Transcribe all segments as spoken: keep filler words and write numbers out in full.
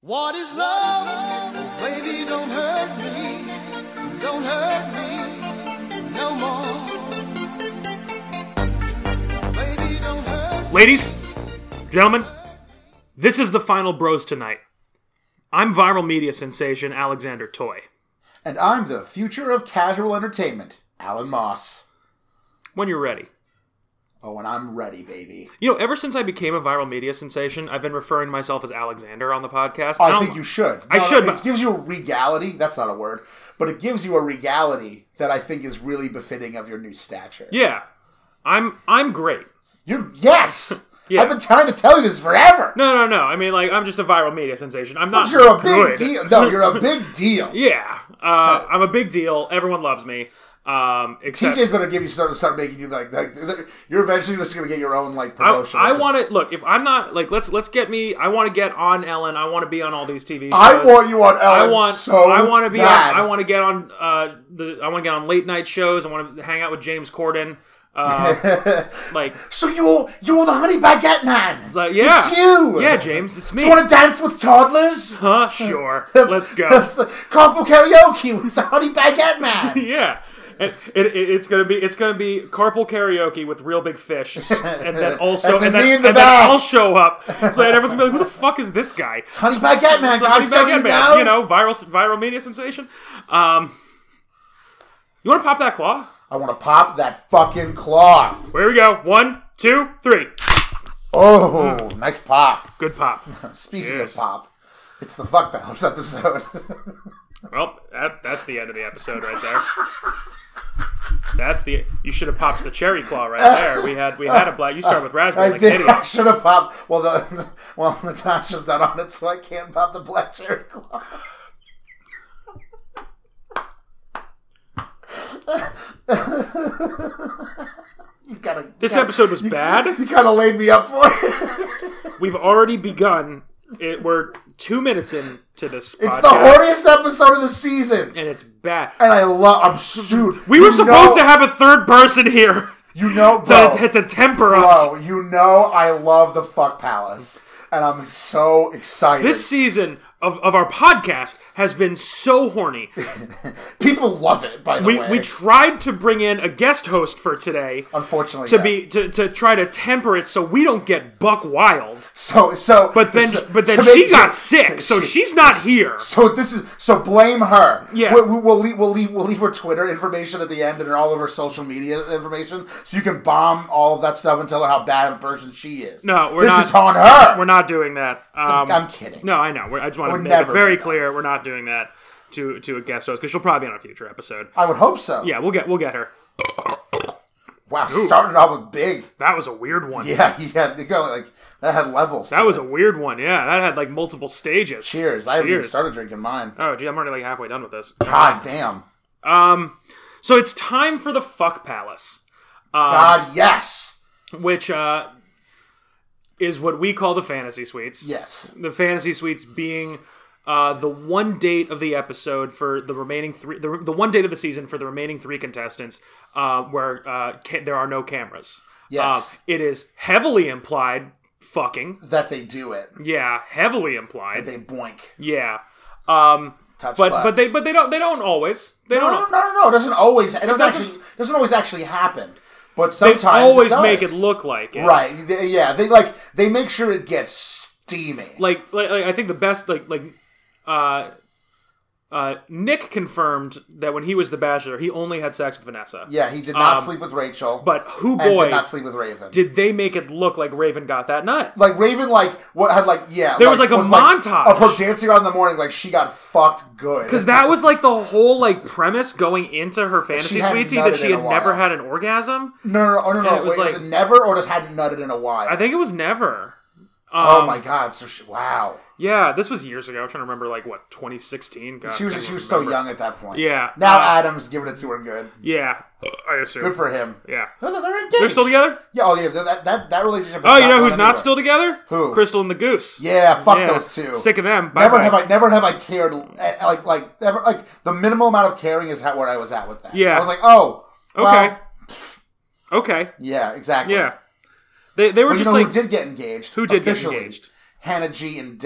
What is love? Baby, don't hurt me. Don't hurt me no more. Baby, don't hurt me. Ladies, gentlemen, this is the final Bros Tonight. I'm viral media sensation Alexander Toy. And I'm the future of casual entertainment, Alan Moss. When you're ready. Oh, and I'm ready, baby. You know, ever since I became a viral media sensation, I've been referring to myself as Alexander on the podcast. Oh, I, I think you should. I no, should. No, But it gives you a regality. That's not a word. But it gives you a regality that I think is really befitting of your new stature. Yeah. I'm I'm great. You're Yes! Yeah. I've been trying to tell you this forever. No, no, no. I mean, like, I'm just a viral media sensation. I'm not But you're a good. big deal. No, you're a big deal. Yeah. Uh, I'm a big deal. Everyone loves me. Um, except, T J's better give you start start making you like, like you're eventually just gonna get your own like I, promotion. I Just- want to look. If I'm not like, let's let's get me. I want to get on Ellen. I want to be on all these T V shows. I want you on Ellen. I want. so I want to be. On, bad. I want to get on. Uh, the. I want to get on late night shows. I want to hang out with James Corden. Uh, like. So you're you're the honey baguette man. It's like, yeah. It's you. Yeah, James. It's me. Do you want to dance with toddlers? Huh? Sure. Let's go. That's uh, carpool karaoke with the honey baguette man. Yeah. It, it, it, it's gonna be it's gonna be carpool karaoke with Real Big Fish, and then also And and then then, me in the and then back. I'll show up. So and everyone's gonna be like, "Who the fuck is this guy?" It's honey baguette man. It's a Can I Honey start Baguette you Man, now? you know, viral viral media sensation. Um, you want to pop that claw? I want to pop that fucking claw. Here we go. One, two, three. Oh, nice pop. Good pop. Speaking Cheers. of pop, it's the Fuck Palace episode. Well, that, that's the end of the episode right there. That's the. You should have popped the cherry claw right there. We had we had a black. You start with raspberry I like did. an I idiot. should have popped. Well, the well Natasha's not on it, so I can't pop the black cherry claw. You gotta. This you gotta- episode was you- bad. You kind of laid me up for it. We've already begun. It, we're two minutes into this. It's podcast, the horniest episode of the season, and it's bad. and I love. I'm stupid. We were supposed to have a third person here You know, to, bro. to, to temper us. Bro, you know I love the Fuck Palace, and I'm so excited. This season of, of our podcast has been so horny. People love it, by the We way. we tried to bring in a guest host for today Unfortunately, to yeah. be to, to try to temper it so we don't get buck wild. so so. But then so, but then to she make- got sick, so she's not here. So this is so blame her. Yeah. we, we, we'll leave we'll leave we'll leave her Twitter information at the end and all of her social media information, so you can bomb all of that stuff and tell her how bad of a person she is. No, we're this not. is on her. We're not doing that. Um, I'm kidding. No, I know. We're, I just want to We're make it never very doing that. clear. We're not doing that to to a guest host because she'll probably be on a future episode. I would hope so. Yeah, we'll get we'll get her. Wow, starting off with big. That was a weird one. Yeah, yeah. They go like that had levels. That to was it. a weird one. Yeah, that had like multiple stages. Cheers. I haven't even Cheers. started drinking mine. Oh, gee, I'm already like halfway done with this. God damn. Um, so it's time for the Fuck Palace, God, yes. which uh is what we call the fantasy suites. Yes. The fantasy suites being uh, the one date of the episode for the remaining three, the, the one date of the season for the remaining three contestants, uh, where uh, ca- there are no cameras. Yes. Uh, it is heavily implied fucking. That they do it. Yeah, heavily implied. They boink. Yeah. Um, Touch but butts. but they but they don't they don't always they No, don't no, no, no, no. It doesn't always. It doesn't, doesn't- actually. Doesn't always actually happen. But they sometimes always it does. make it look like it. right. They- yeah, they like they make sure it gets steamy. Like, like, like I think the best like like uh uh Nick confirmed that when he was the Bachelor, he only had sex with Vanessa. Yeah, he did not Um, sleep with Rachel, But who and boy did not sleep with Raven. did they make it look like Raven got that nut? like Raven, like what had like yeah. There was, like, a montage. of her dancing on in the morning. Like she got fucked good. Because that was like the whole like premise going into her fantasy She hadn't sweetie that nutted she in a had never while. had an orgasm. no, no, no, oh, no, And no. it was Wait, was like- it never or just hadn't nutted in a while? I think it was never. Um, oh my god! So she, wow, Yeah, this was years ago. I'm trying to remember, like what twenty sixteen. God, she was can't she was remember. so young at that point. Yeah. Now Uh, Adam's giving it to her good. Yeah, I assume. Good for him. Yeah. No, no, they're engaged. They're still together? Yeah, oh yeah, that that that relationship. is Oh, you not know going who's not anywhere. still together? Who? Crystal and the Goose. Yeah, fuck Yeah. those two. Sick of them. Never Bye-bye. have I never have I cared eh, like like ever like the minimal amount of caring is how, where I was at with that. Yeah. I was like, oh, well, Okay. Okay. yeah, exactly. Yeah. They they were But you just know like who did get engaged? who did get officially? engaged? Hannah G and Dylan.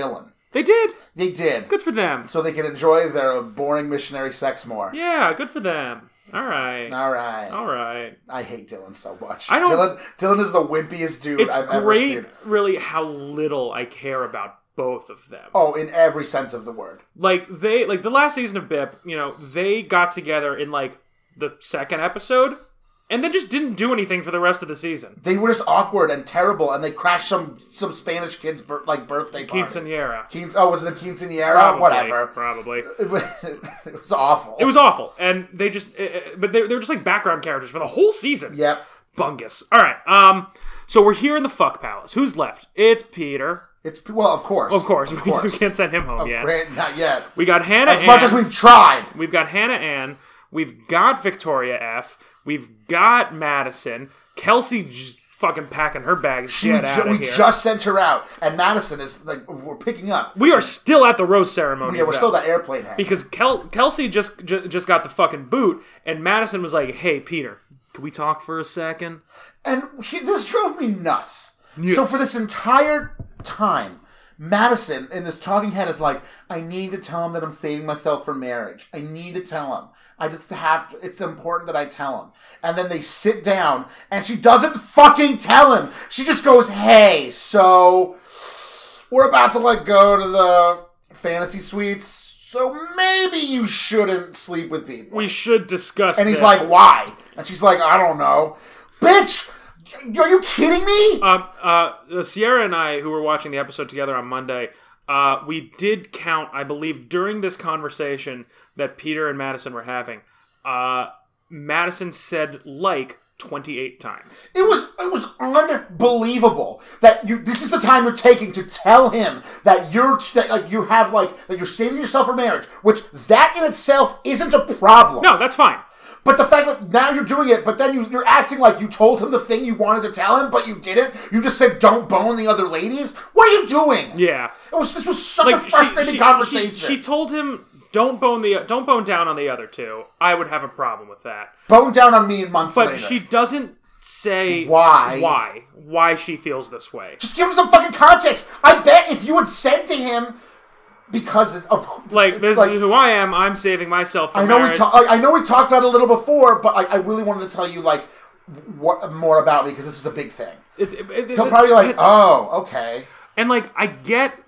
They did. They did. Good for them. So they can enjoy their boring missionary sex more. Yeah, good for them. All right. All right. All right. I hate Dylan so much. I don't- Dylan, Dylan is the wimpiest dude It's I've ever great, seen. really, how little I care about both of them. Oh, in every sense of the word. Like, they, like, the last season of B I P, you know, they got together in, like, the second episode, and then just didn't do anything for the rest of the season. They were just awkward and terrible, and they crashed some some Spanish kid's bir- like birthday party. Quinceañera. Quince- oh, was it a quinceañera? Probably, Whatever. Probably. It was, it was awful. It was awful, and they just, uh, uh, but they, they were just like background characters for the whole season. Yep. Bungus. All right, um, so we're here in the fuck palace. Who's left? It's Peter. It's well, of course. Of course, Of we, course. we can't send him home Of yet. Grant, not yet. We got Hannah. As much Ann. as we've tried. We've got Hannah Ann. We've got Victoria F. We've got Madison. Kelsey just fucking packing her bags. She, Get ju- out of we here. just sent her out, and Madison is like we're picking up. we are still at the rose ceremony. Yeah, we're though, still that airplane head. because Kel- Kelsey just, just just got the fucking boot, and Madison was like, "Hey, Peter, can we talk for a second?" And he, this drove me nuts. Yes. So for this entire time, Madison in this talking head is like, I need to tell him that I'm saving myself for marriage. I need to tell him. I just have to. It's important that I tell him. And then they sit down, and she doesn't fucking tell him. She just goes, hey, so we're about to like go to the fantasy suites, so maybe you shouldn't sleep with people. We should discuss. And he's this. like, why? And she's like, I don't know. Bitch! Are you kidding me? Um, uh, Sierra and I, who were watching the episode together on Monday, uh, we did count, I believe, during this conversation that Peter and Madison were having. Uh, Madison said like twenty-eight times. It was it was unbelievable that you. This is the time you're taking to tell him that you're that, like you have like that you're saving yourself for marriage, which that in itself isn't a problem. No, that's fine. But the fact that now you're doing it, but then you, you're acting like you told him the thing you wanted to tell him, but you didn't. You just said, "Don't bone the other ladies." What are you doing? Yeah, It was this was such a like frustrating she, she, conversation. she, she told him, "Don't bone the don't bone down on the other two." I would have a problem with that. Bone down on me in months But later. she doesn't say Why? why why she feels this way. Just give him some fucking context. I bet if you had said to him, because of Like, this like, is who I am. I'm saving myself for I know marriage. we ta- like, I know we talked about it a little before, but like, I really wanted to tell you like what more about me because this is a big thing. It's it, it, He'll it- probably be like, it- oh, okay. and like I get,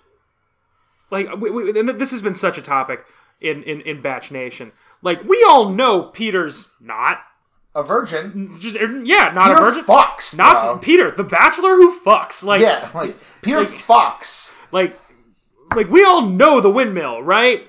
like we, we, and this has been such a topic in, in in Batch Nation. Like we all know Peter's not A virgin. just yeah not Peter a virgin. fucks, Not bro. Peter, the Bachelor who fucks. Like Yeah, like Peter like- fucks. like like we all know the windmill, right?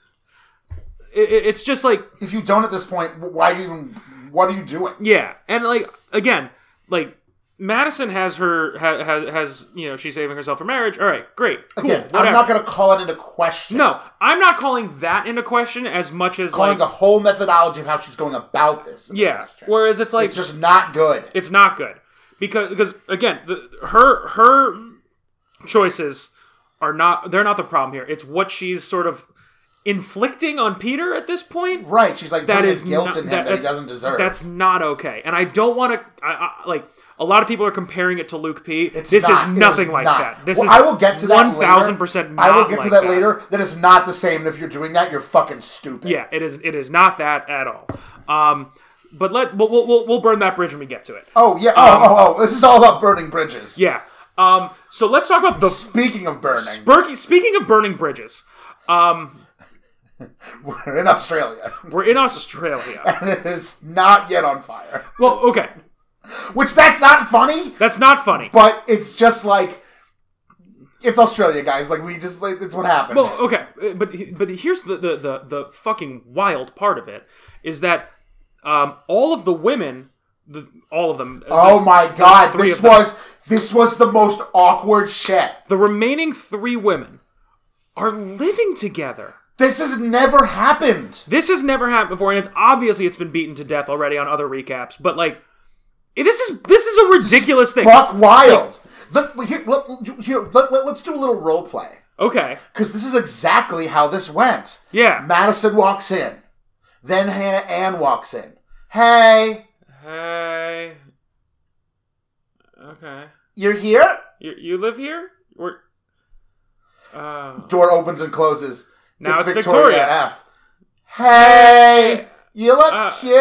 It, it- it's just like If you don't at this point, why do you even? What are you doing? yeah, and like again, like Madison has her ha, has has you know she's saving herself for marriage. All right, great, cool, Again, whatever. I'm not going to call it into question. no, I'm not calling that into question as much as calling like the whole methodology of how she's going about this. into yeah. question. Whereas it's like It's just not good. it's not good because because again, the, her her choices are not they're not the problem here. It's what she's sort of inflicting on Peter at this point. Right, she's like That putting is guilt not, in him that, that, he that's- doesn't deserve. That's not okay, and I don't want to. I, I, like a lot of people are comparing it to Luke P. It's this not, is it nothing is like not. that. This Well, is I will get to that one later. thousand percent. I will get to like that, later. That is not the same. And if you're doing that, you're fucking stupid. Yeah, it is. It is not that at all. Um, but let we'll, we'll we'll burn that bridge when we get to it. Oh yeah. Oh oh oh. This is all about burning bridges. Yeah. Um. So let's talk about the. Speaking of burning, Berkey, speaking of burning bridges, um, we're in Australia, we're in Australia. and it is not yet on fire. Well, okay, Which that's not funny, that's not funny. but it's just like it's Australia, guys. Like we just like it's what happened. Well, okay, but but here's the the the, the fucking wild part of it is that um, all of the women, the, all of them. oh there's- my there's god, three this of them. was this was the most awkward shit. The remaining three women are living together. This has never happened. This has never happened before, and it's obviously it's been beaten to death already on other recaps. But like, this is this is a ridiculous thing. Buck wild. Let, here, let, here, let, let, let's do a little role play. Okay, Because this is exactly how this went. yeah. Madison walks in. Then Hannah Ann walks in. Hey, Hey. Okay. you're here? You you live here? We're. Uh. Door opens and closes. Now it's, it's Victoria, Victoria. F. Hey, you look Uh, cute.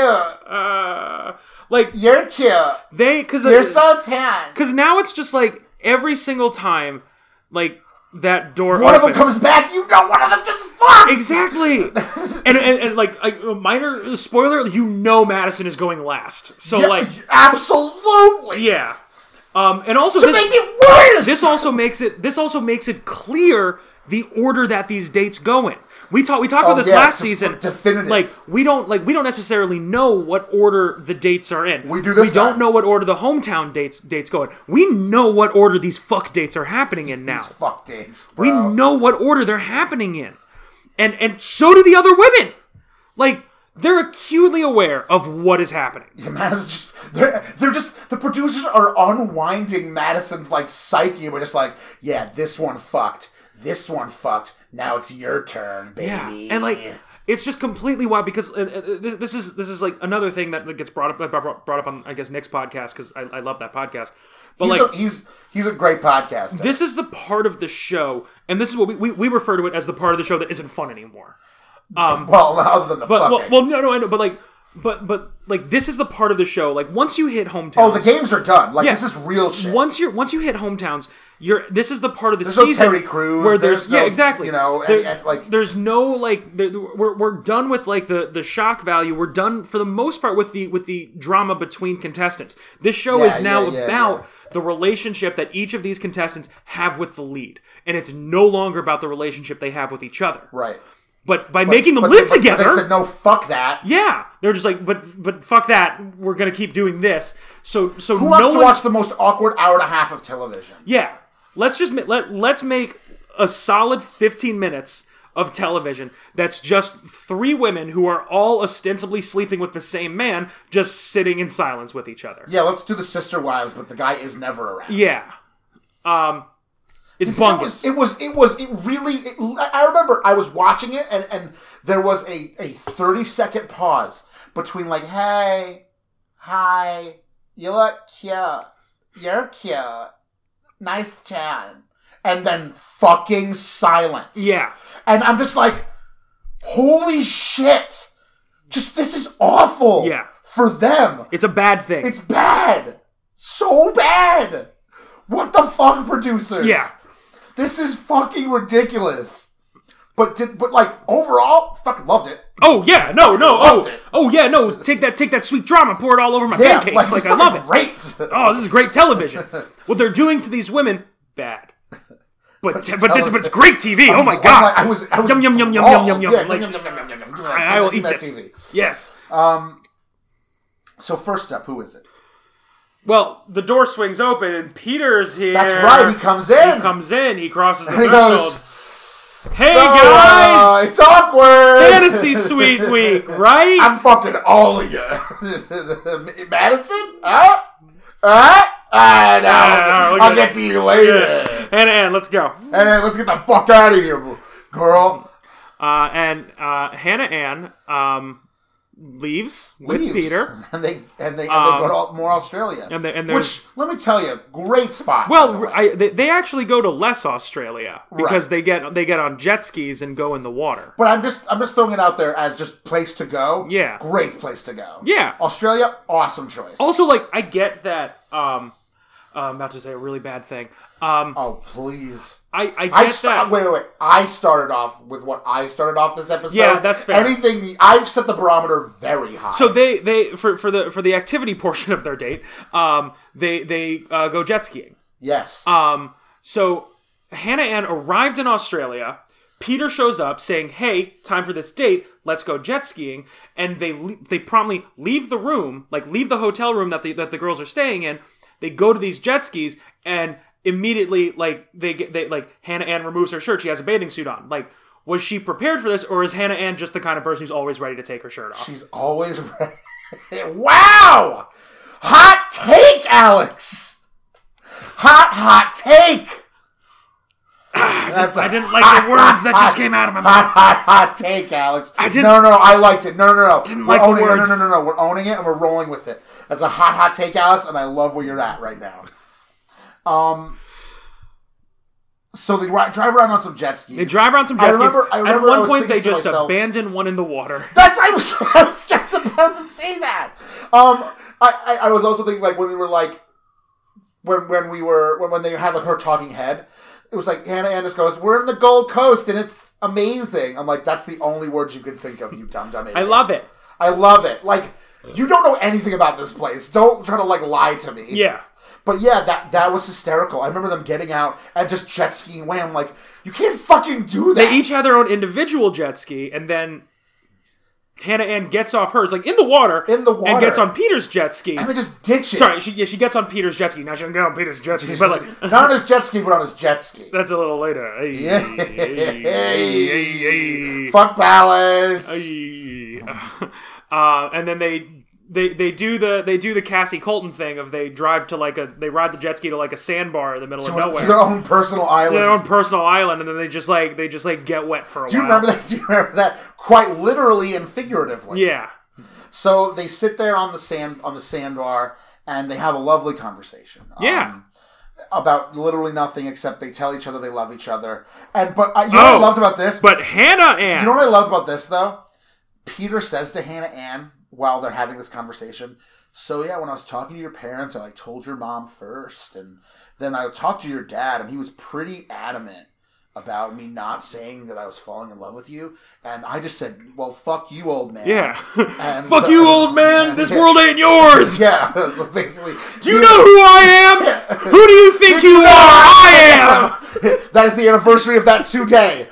Uh, like You're cute. they because You're so tan. because now it's just like every single time, like that door. One opens, of them comes back. You know, one of them just fucked. exactly, and, and and like a minor spoiler, you know Madison is going last. So Yeah, like absolutely. yeah, um, and also To this, make it worse. this also makes it this also makes it clear the order that these dates go in. We talked we talked Oh, about this yeah, last def- season. definitive. Like we don't like we don't necessarily know what order the dates are in. We do this We don't time. know what order the hometown dates dates go in. We know what order these fuck dates are happening in now. These fuck dates, We bro. know what order they're happening in. And and so do the other women. Like they're acutely aware of what is happening. Yeah, Madison's just they're, they're just the producers are unwinding Madison's like psyche. We're just like, yeah, this one fucked. This one fucked. Now it's your turn, baby. Yeah, and like it's just completely wild because uh, uh, this, this is this is like another thing that gets brought up brought, brought up on I guess Nick's podcast because I, I love that podcast. But he's like a, he's he's a great podcaster. this is the part of the show, and this is what we, we, we refer to it as the part of the show that isn't fun anymore. Um, well, other than the but well, fucking. well, no, no, I know, but like, but but like this is the part of the show. Like once you hit hometowns, oh, the games are done. Like Yeah. this is real shit. Once you're once you hit hometowns, you're this is the part of the There's no season Terry Crews, where there's, there's no, yeah exactly you know, and- There- and, like- there's no like there, we're we're done with like the the shock value. We're done for the most part with the with the drama between contestants. This show Yeah, is now yeah, yeah, about yeah. the relationship that each of these contestants have with the lead, and it's no longer about the relationship they have with each other. right. But by making them But- live but- but together, they said no. Fuck that. yeah, they're just like, but but fuck that. We're gonna keep doing this. So so Who no wants to one, watch the most awkward hour and a half of television? Yeah, let's just ma- let let's make a solid fifteen minutes of television that's just three women who are all ostensibly sleeping with the same man, just sitting in silence with each other. Yeah, let's do the sister wives, but the guy is never around. Yeah, um, it's It bungus. was, it was, it was, it really, it, I remember I was watching it and, and there was a, a thirty second pause between like, hey, hi, you look cute, you're cute, nice tan, and then fucking silence. Yeah. And I'm just like, holy shit, just, this is awful. Yeah. For them. It's a bad thing. It's bad. So bad. What the fuck, producers? Yeah. This is fucking ridiculous. But did, but like overall, fucking loved it. Oh yeah, no, no, Loved oh, it. oh yeah, no. Take that, take that sweet drama, pour it all over my Yeah, pancakes. Like, it's I love it. fucking Great. Oh, this is great television. What they're doing to these women, bad. But but this but it's great T V. Oh my I'm god. like- I was, I was Yum, yum, yum, yum, enthralled. yum, yum, Yeah, yum. Like, yum, yum, yum, yum, yum, yum. Give me that- I, I will give eat me that this. T V. Yes. Um. So first up, who is it? Well, the door swings open and Peter's here. That's right. He comes in. He comes in. He crosses the And he threshold. goes, Hey "So, uh, guys, it's awkward. fantasy suite week, right? I'm fucking all of you. Madison? Huh? Huh? Ah, no. Ah, look I'll at- get to you later. Yeah. And and let's go. And then let's get the fuck out of here, girl. Uh, and uh, Hannah Ann um, leaves with Leaves. Peter. And they and they, and Um, they go to all- more Australia. and they- and there's- Which, let me tell you, great spot. by the Well, way. I, they, they actually go to less Australia because Right. they get they get on jet skis and go in the water. But I'm just I'm just throwing it out there as just place to go. Yeah. Great place to go. Yeah. Australia, awesome choice. Also, like I get that. Um, uh, I'm about to say a really bad thing. Um, oh, please. I I get I sta- that. wait, wait, wait. I started off with what I started off this episode. Yeah, that's fair. Anything I've set the barometer very high. So they, they for, for the for the activity portion of their date, um, they they uh, go jet skiing. yes. Um, so Hannah Ann arrived in Australia. Peter shows up saying, "Hey, time for this date. Let's go jet skiing." And they le- they promptly leave the room, like leave the hotel room that the that the girls are staying in. They go to these jet skis and immediately, like they get they like Hannah Ann removes her shirt. She has a bathing suit on. Like, was she prepared for this, or is Hannah Ann just the kind of person who's always ready to take her shirt off? She's always ready. Wow! Hot take, Alex! Hot, hot take! That's I a didn't like hot, the words hot, that hot, just came out of my mouth. Hot, hot, hot take, Alex. I didn't- No, no, no, I liked it. No, no, no. Didn't We're like the owning it. words. No, no, no, no. We're owning it and we're rolling with it. That's a hot, hot take, Alex, and I love where you're at right now. Um, So they ri- drive around on some jet skis. They drive around some jet I remember, skis. I remember At I one was point, they thinking to just myself, abandon one in the water. That's I was, I was just about to say that. Um, I, I, I was also thinking like when they were like when when we were when, when they had like her talking head, it was like Hannah Ann just goes, "We're in the Gold Coast and it's amazing." I'm like, that's the only words you could think of, you dumb dumb idiot. I love it. I love it. Like, you don't know anything about this place. Don't try to like lie to me. Yeah. But yeah, that that was hysterical. I remember them getting out and just jet skiing away. I'm like, you can't fucking do that. They each had their own individual jet ski, and then Hannah Ann gets off hers, like in the water, In the water. and gets on Peter's jet ski. And they just ditch it. Sorry, she yeah, she gets on Peter's jet ski. Now she doesn't get on Peter's jet ski, but like Not on his jet ski, but on his jet ski. that's a little later. Hey, Yeah. hey, hey, hey, Fuck Palace. hey. Uh, and then they. They they do the they do the Cassie Colton thing of they drive to like a they ride the jet ski to like a sandbar in the middle To of nowhere, their own personal island. their own personal island, and then they just like they just like get wet for a Do you while. remember that? Do you remember that? Quite literally and figuratively. Yeah, So they sit there on the sand on the sandbar and they have a lovely conversation. Yeah. Um, about literally nothing except they tell each other they love each other. And but uh, you know what I Oh, loved about this? but Hannah Ann. You know what I loved about this though? Peter says to Hannah Ann while they're having this conversation, "So yeah, when I was talking to your parents, I like told your mom first, and then I talked to your dad, and he was pretty adamant about me not saying that I was falling in love with you, and I just said, well, fuck you, old man." Yeah. And Fuck so- you, old man. This Yeah. world ain't yours. Yeah, so basically, Do you know who I am? Who do you think you are? I am. That is the anniversary of that today.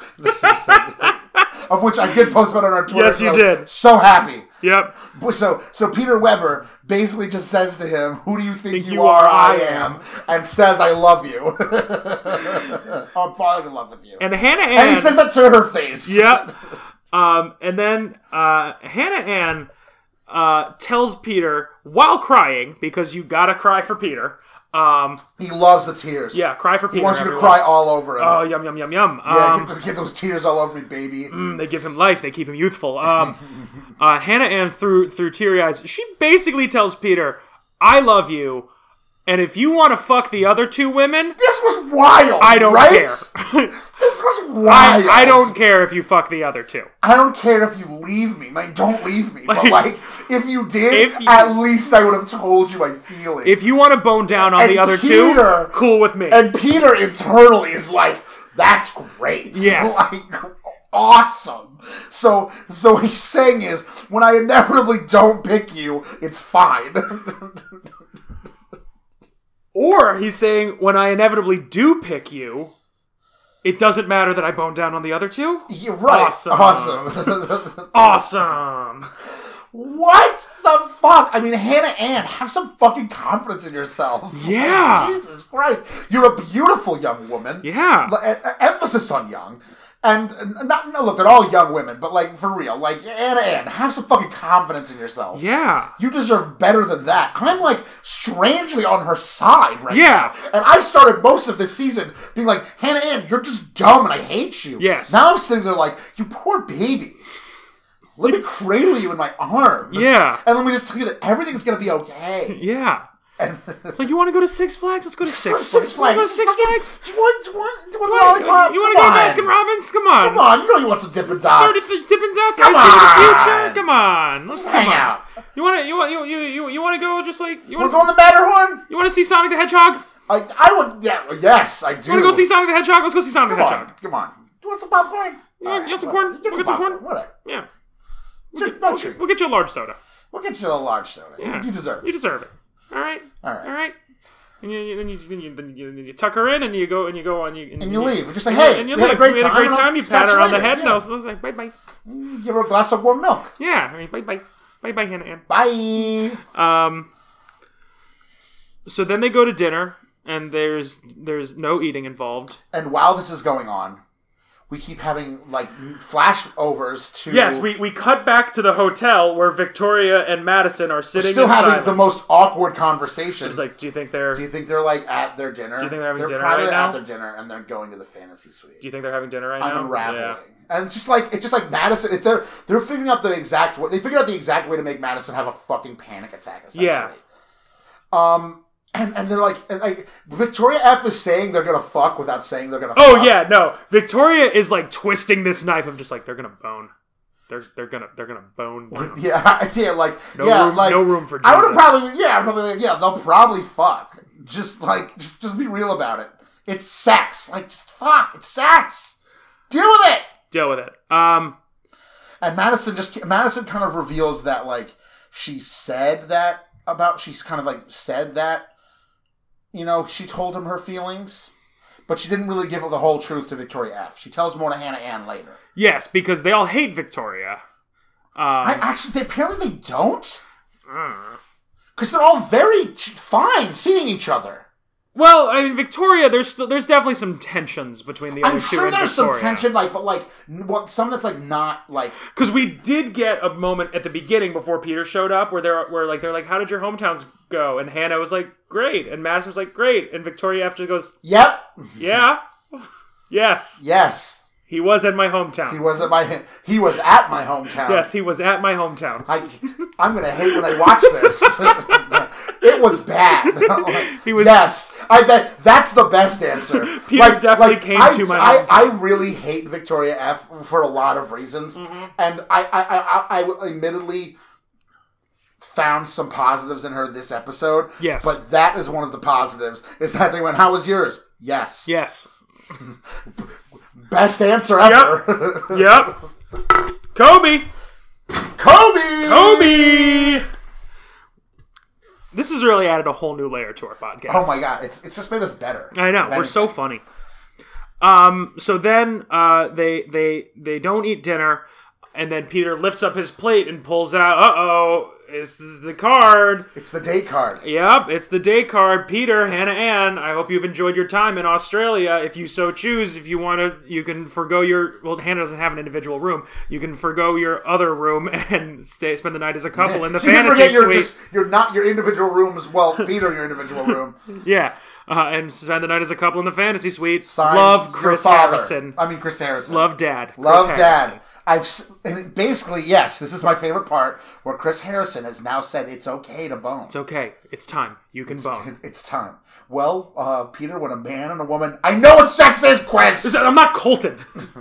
Of which I did post about it on our Twitter. Yes, you I was did. So happy. Yep. So, so Peter Weber basically just says to him, "Who do you think, Think you, you are? are, I I am," and says, "I love you." I'm falling in love with you. And Hannah Ann. And he says that to her face. Yep. Um, and then uh, Hannah Ann uh, tells Peter while crying, because you gotta cry for Peter. Um, He loves the tears. yeah, cry for Peter. He wants you to everyone. cry all over him. Oh, yum yum yum yum. yeah, Um, get, the, get those tears all over me, baby. Mm, they give him life. They keep him youthful. Um, uh, Hannah Ann, through through teary eyes, she basically tells Peter, "I love you, and if you want to fuck the other two women, This was wild. I don't right? care. This was I, wild. I don't care if you fuck the other two." I don't care if you leave me. Like, don't leave me. But Like, like, if you did, if you- at least I would have told you my feelings. If you want to bone down on And the other Peter- two, cool with me. And Peter internally is like, "That's great." Yes. Like, awesome. So, so what he's saying is, when I inevitably don't pick you, it's fine. Or he's saying, when I inevitably do pick you, it doesn't matter that I bone down on the other two? You're right. Awesome. Awesome. Awesome. What the fuck? I mean, Hannah Ann, have some fucking confidence in yourself. Yeah. Jesus Christ. You're a beautiful young woman. Yeah. L- e- e- emphasis on young. And uh, not, no, look, they're all young women, but like, for real, like, Hannah Ann, have some fucking confidence in yourself. Yeah. You deserve better than that. I'm like strangely on her side right Yeah. now. And I started most of this season being like, "Hannah Ann, you're just dumb and I hate you." Yes. Now I'm sitting there like, "You poor baby. Let me cradle you in my arms." Yeah. And let me just tell you that everything's going to be okay. Yeah. And It's like, you want to go to Six Flags? Let's go to Six, Six Flags. Flags. You wanna go to Six Fucking- Flags? Do you want, do you want, do you want You a lollipop? want, you want to go Come to on. Baskin Robbins? Come on. Come on. You know you want some Dippin' Thirty Dots. Dippin' Dots, Come Ice Cream of the on. Future. Come on. Let's Just come hang on. out. You want to you want you you you, you want to go just like you want Want to to go on the Matterhorn? you want to see Sonic the Hedgehog? I, I would, yeah, yes, I do. You want to go see Sonic the Hedgehog? Let's go see Sonic Come the on, Hedgehog. come on. Do you want some popcorn? You want- All you want some whatever. corn? Get We'll some get some corn? popcorn. Whatever. Yeah. Sure, We'll, no we'll, treat. we'll get you a large soda. We'll get you a large soda. Yeah. You deserve You it. deserve it. All right. All right. All right. And you, you, then you, then you, then you, then you tuck her in, and you go, and you go on, you and, And you leave. You just say, and "Hey, and you we had a leave. great we had a time, great and I'll time. You catch pat her you on the later." head, and Yeah. I was, I was like, bye bye. Give her a glass of warm milk. Yeah. I mean, bye bye, bye bye, Hannah Ann. Bye. Um. So then they go to dinner, and there's there's no eating involved. And while this is going on, we keep having like flash overs to Yes, we, we cut back to the hotel where Victoria and Madison are sitting still in having silence. the most awkward conversations. It's like, do you think they're Do you think they're like at their dinner? Do you think they're having they're dinner probably right now? at their dinner and they're going to the fantasy suite. do you think they're having dinner right now? I'm unraveling. Yeah. And it's just like it's just like Madison. If they're they're figuring out the exact way. They figured out the exact way to make Madison have a fucking panic attack. Essentially. Yeah. Um, And and they're like, and like Victoria F is saying they're gonna fuck without saying they're gonna. Oh fuck. yeah, no. Victoria is like twisting this knife of just like they're gonna bone. They're they're gonna they're gonna bone. Down. Yeah, yeah, like no yeah, room, like no room for Jesus. I would have probably yeah, I'd probably like, yeah, they'll probably fuck. Just like just just be real about it. It's sex. Like just fuck. It's sex. Deal with it. Deal with it. Um, and Madison just Madison kind of reveals that like she said that about she's kind of like said that. You know, she told him her feelings, but she didn't really give the whole truth to Victoria F. She tells more to Hannah Ann later. Yes, because they all hate Victoria. Um, I actually, they, apparently they don't. uh, Because they're all very ch- fine seeing each other. well, I mean, Victoria, there's still there's definitely some tensions between the other I'm two sure and there's Victoria. some tension, like, but like, n- what some that's like not like. Because we did get a moment at the beginning before Peter showed up where they're where like they're like, "How did your hometowns go?" And Hannah was like, "Great," and Madison was like, "Great," and Victoria after goes, Yep. "Yeah, yes, Yes. he was at my hometown. He was at my. He was at my hometown. yes, he was at my hometown. I, I'm gonna hate when I watch this. It was bad. Like, He was- yes, I. That, that's the best answer. Peter definitely came I, to my I, hometown. I really hate Victoria F for a lot of reasons, Mm-hmm. and I, I, I, I, I admittedly found some positives in her this episode. Yes. but that is one of the positives. Is that they went, "How was yours?" Yes. Yes, Best answer ever. yep. Kobe, Kobe. Kobe. This has really added a whole new layer to our podcast. Oh my god! It's it's just made us better. I know, If we're so anything. funny. Um, so then uh, they they they don't eat dinner, and then Peter lifts up his plate and pulls out. Uh oh, this is the card. It's the date card. Yep, it's the day card. Peter, Hannah Ann, I hope you've enjoyed your time in Australia. If you so choose, if you want to, you can forgo your. Well, Hannah doesn't have an individual room. You can forgo your other room and stay spend the night as a couple in the You can fantasy forget your suite. just your not your individual rooms. Well, Peter, your individual room. Yeah, uh, and spend the night as a couple in the fantasy suite. Signed, Love your Chris father. Harrison. I mean, Chris Harrison. Love Dad. Chris Love Harrison. Dad. I've s- and it- basically yes. This is my favorite part where Chris Harrison has now said it's okay to bone. It's okay. It's time. You can bone. It- it's time. Well, uh, Peter, when a man and a woman, I know what sex is, Chris. Is that- I'm not Colton.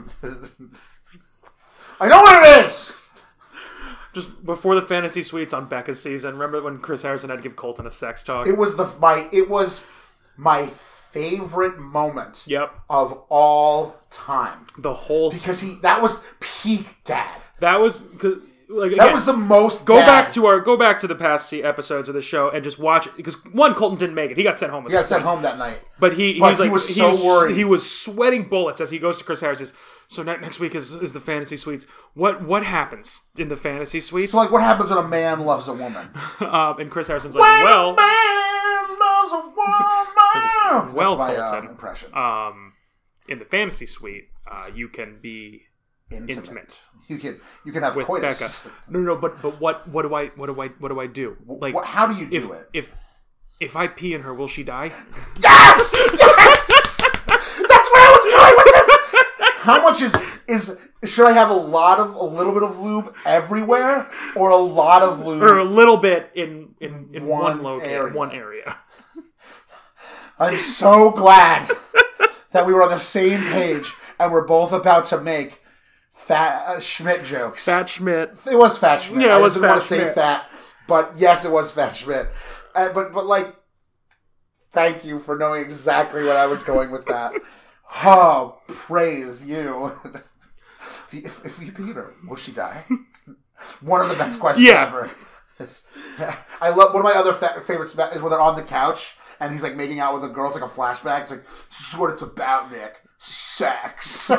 I know what it is. Just before the fantasy suites on Becca's season, remember when Chris Harrison had to give Colton a sex talk? It was the my. It was my favorite moment. Yep. Of all time. The whole Because he that was peak dad. that was 'cause, like That again, was the most go dad. back to our go back to the past se- episodes of the show and just watch it because one Colton didn't make it. He got sent home. At He got this sent point. home that night. But he, he But was he like was so worried. He was sweating bullets as he goes to Chris Harris. Says, so ne- next week is, is the fantasy suites. What what happens in the fantasy suites? So like what happens when a man loves a woman? um, and Chris Harrison's like, well, a man loves a woman. well, That's my, uh, Colton. impression. um, in the fantasy suite, uh, you can be Intimate. intimate You can you can have with coitus. Becca. No, no, but but what what do I what do I what do I do? Like, What, how do you do if it? if if I pee in her, will she die? Yes! Yes! That's where I was going with this. How much is is should I have a lot of a little bit of lube everywhere or a lot of lube? Or a little bit in in, in One one, location, area. one area. I'm so glad that we were on the same page and we're both about to make fat uh, Schmidt jokes. Fat Schmidt. It was Fat Schmidt. Yeah, it I was just didn't want to Fat say Schmidt. fat, but yes, it was Fat Schmidt. Uh, but but like, thank you for knowing exactly what I was going with that. Oh, praise you. if, you if, if you beat her, will she die? One of the best questions Yeah. ever. It's- I love one of my other fa- favorites about- is when they're on the couch and he's like making out with a girl. It's like a flashback. It's like, this is what it's about, Nick. Sex.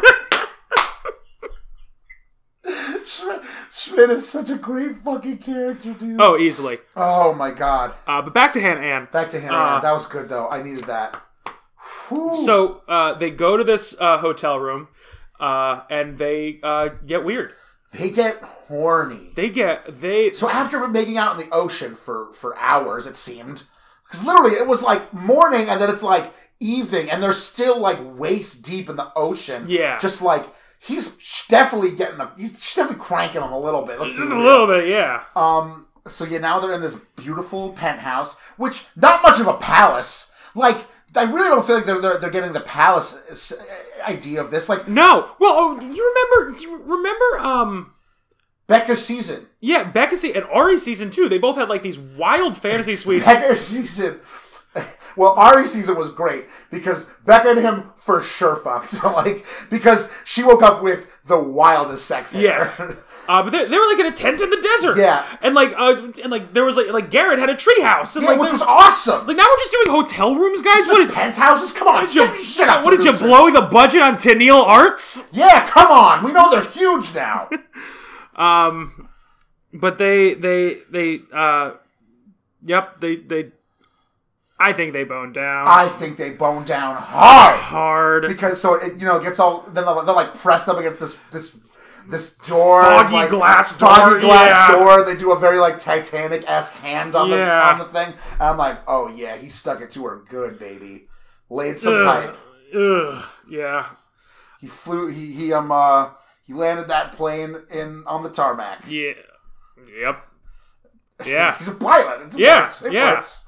Schmidt, Schmidt is such a great fucking character, dude. Oh, easily. Oh my god. Uh, but back to Hannah Ann. Back to Hannah. Uh, that was good though. I needed that. Whew. So uh, they go to this uh, hotel room, uh, and they uh, get weird. They get horny. They get they. So after making out in the ocean for, for hours, it seemed, because literally it was like morning and then it's like evening and they're still like waist deep in the ocean. Yeah. Just like, he's definitely getting a, he's definitely cranking them a little bit. Let's be Just a real. little bit, yeah. Um, so yeah, now they're in this beautiful penthouse, which not much of a palace. Like, I really don't feel like they're they're, they're getting the palace idea of this. Like, no. Well, oh, you remember? Do you remember? Um, Becca's season. Yeah, Becca's season and Ari's season too. They both had like these wild fantasy suites. Becca's season. Well, Ari's season was great because Becca and him for sure fucked. Like, because she woke up with the wildest sex ever. Yes. Uh, but they, they were like in a tent in the desert. Yeah. And like, uh, and like there was like, like Garrett had a treehouse. And Yeah, like, which there- was awesome. Like now we're just doing hotel rooms, guys. Just What did, penthouses? Come on. what did you, Shut, shut up, what did you producers. blow the budget on Tennille Arts? Yeah, come on. We know they're huge now. Um, but they they they uh, yep they they. I think they boned down I think they bone down hard. hard. Because so it, you know, it gets all then they're, they're like pressed up against this this this door, Foggy like, glass foggy door, glass yeah. door. They do a very like Titanic-esque hand on the Yeah. on the thing. And I'm like, oh yeah, he stuck it to her good, baby. Laid some Ugh, pipe. ugh, yeah. He flew. He he um uh he landed that plane in on the tarmac. Yeah. Yep. Yeah. He's a pilot. It Yeah, works. It yeah. works.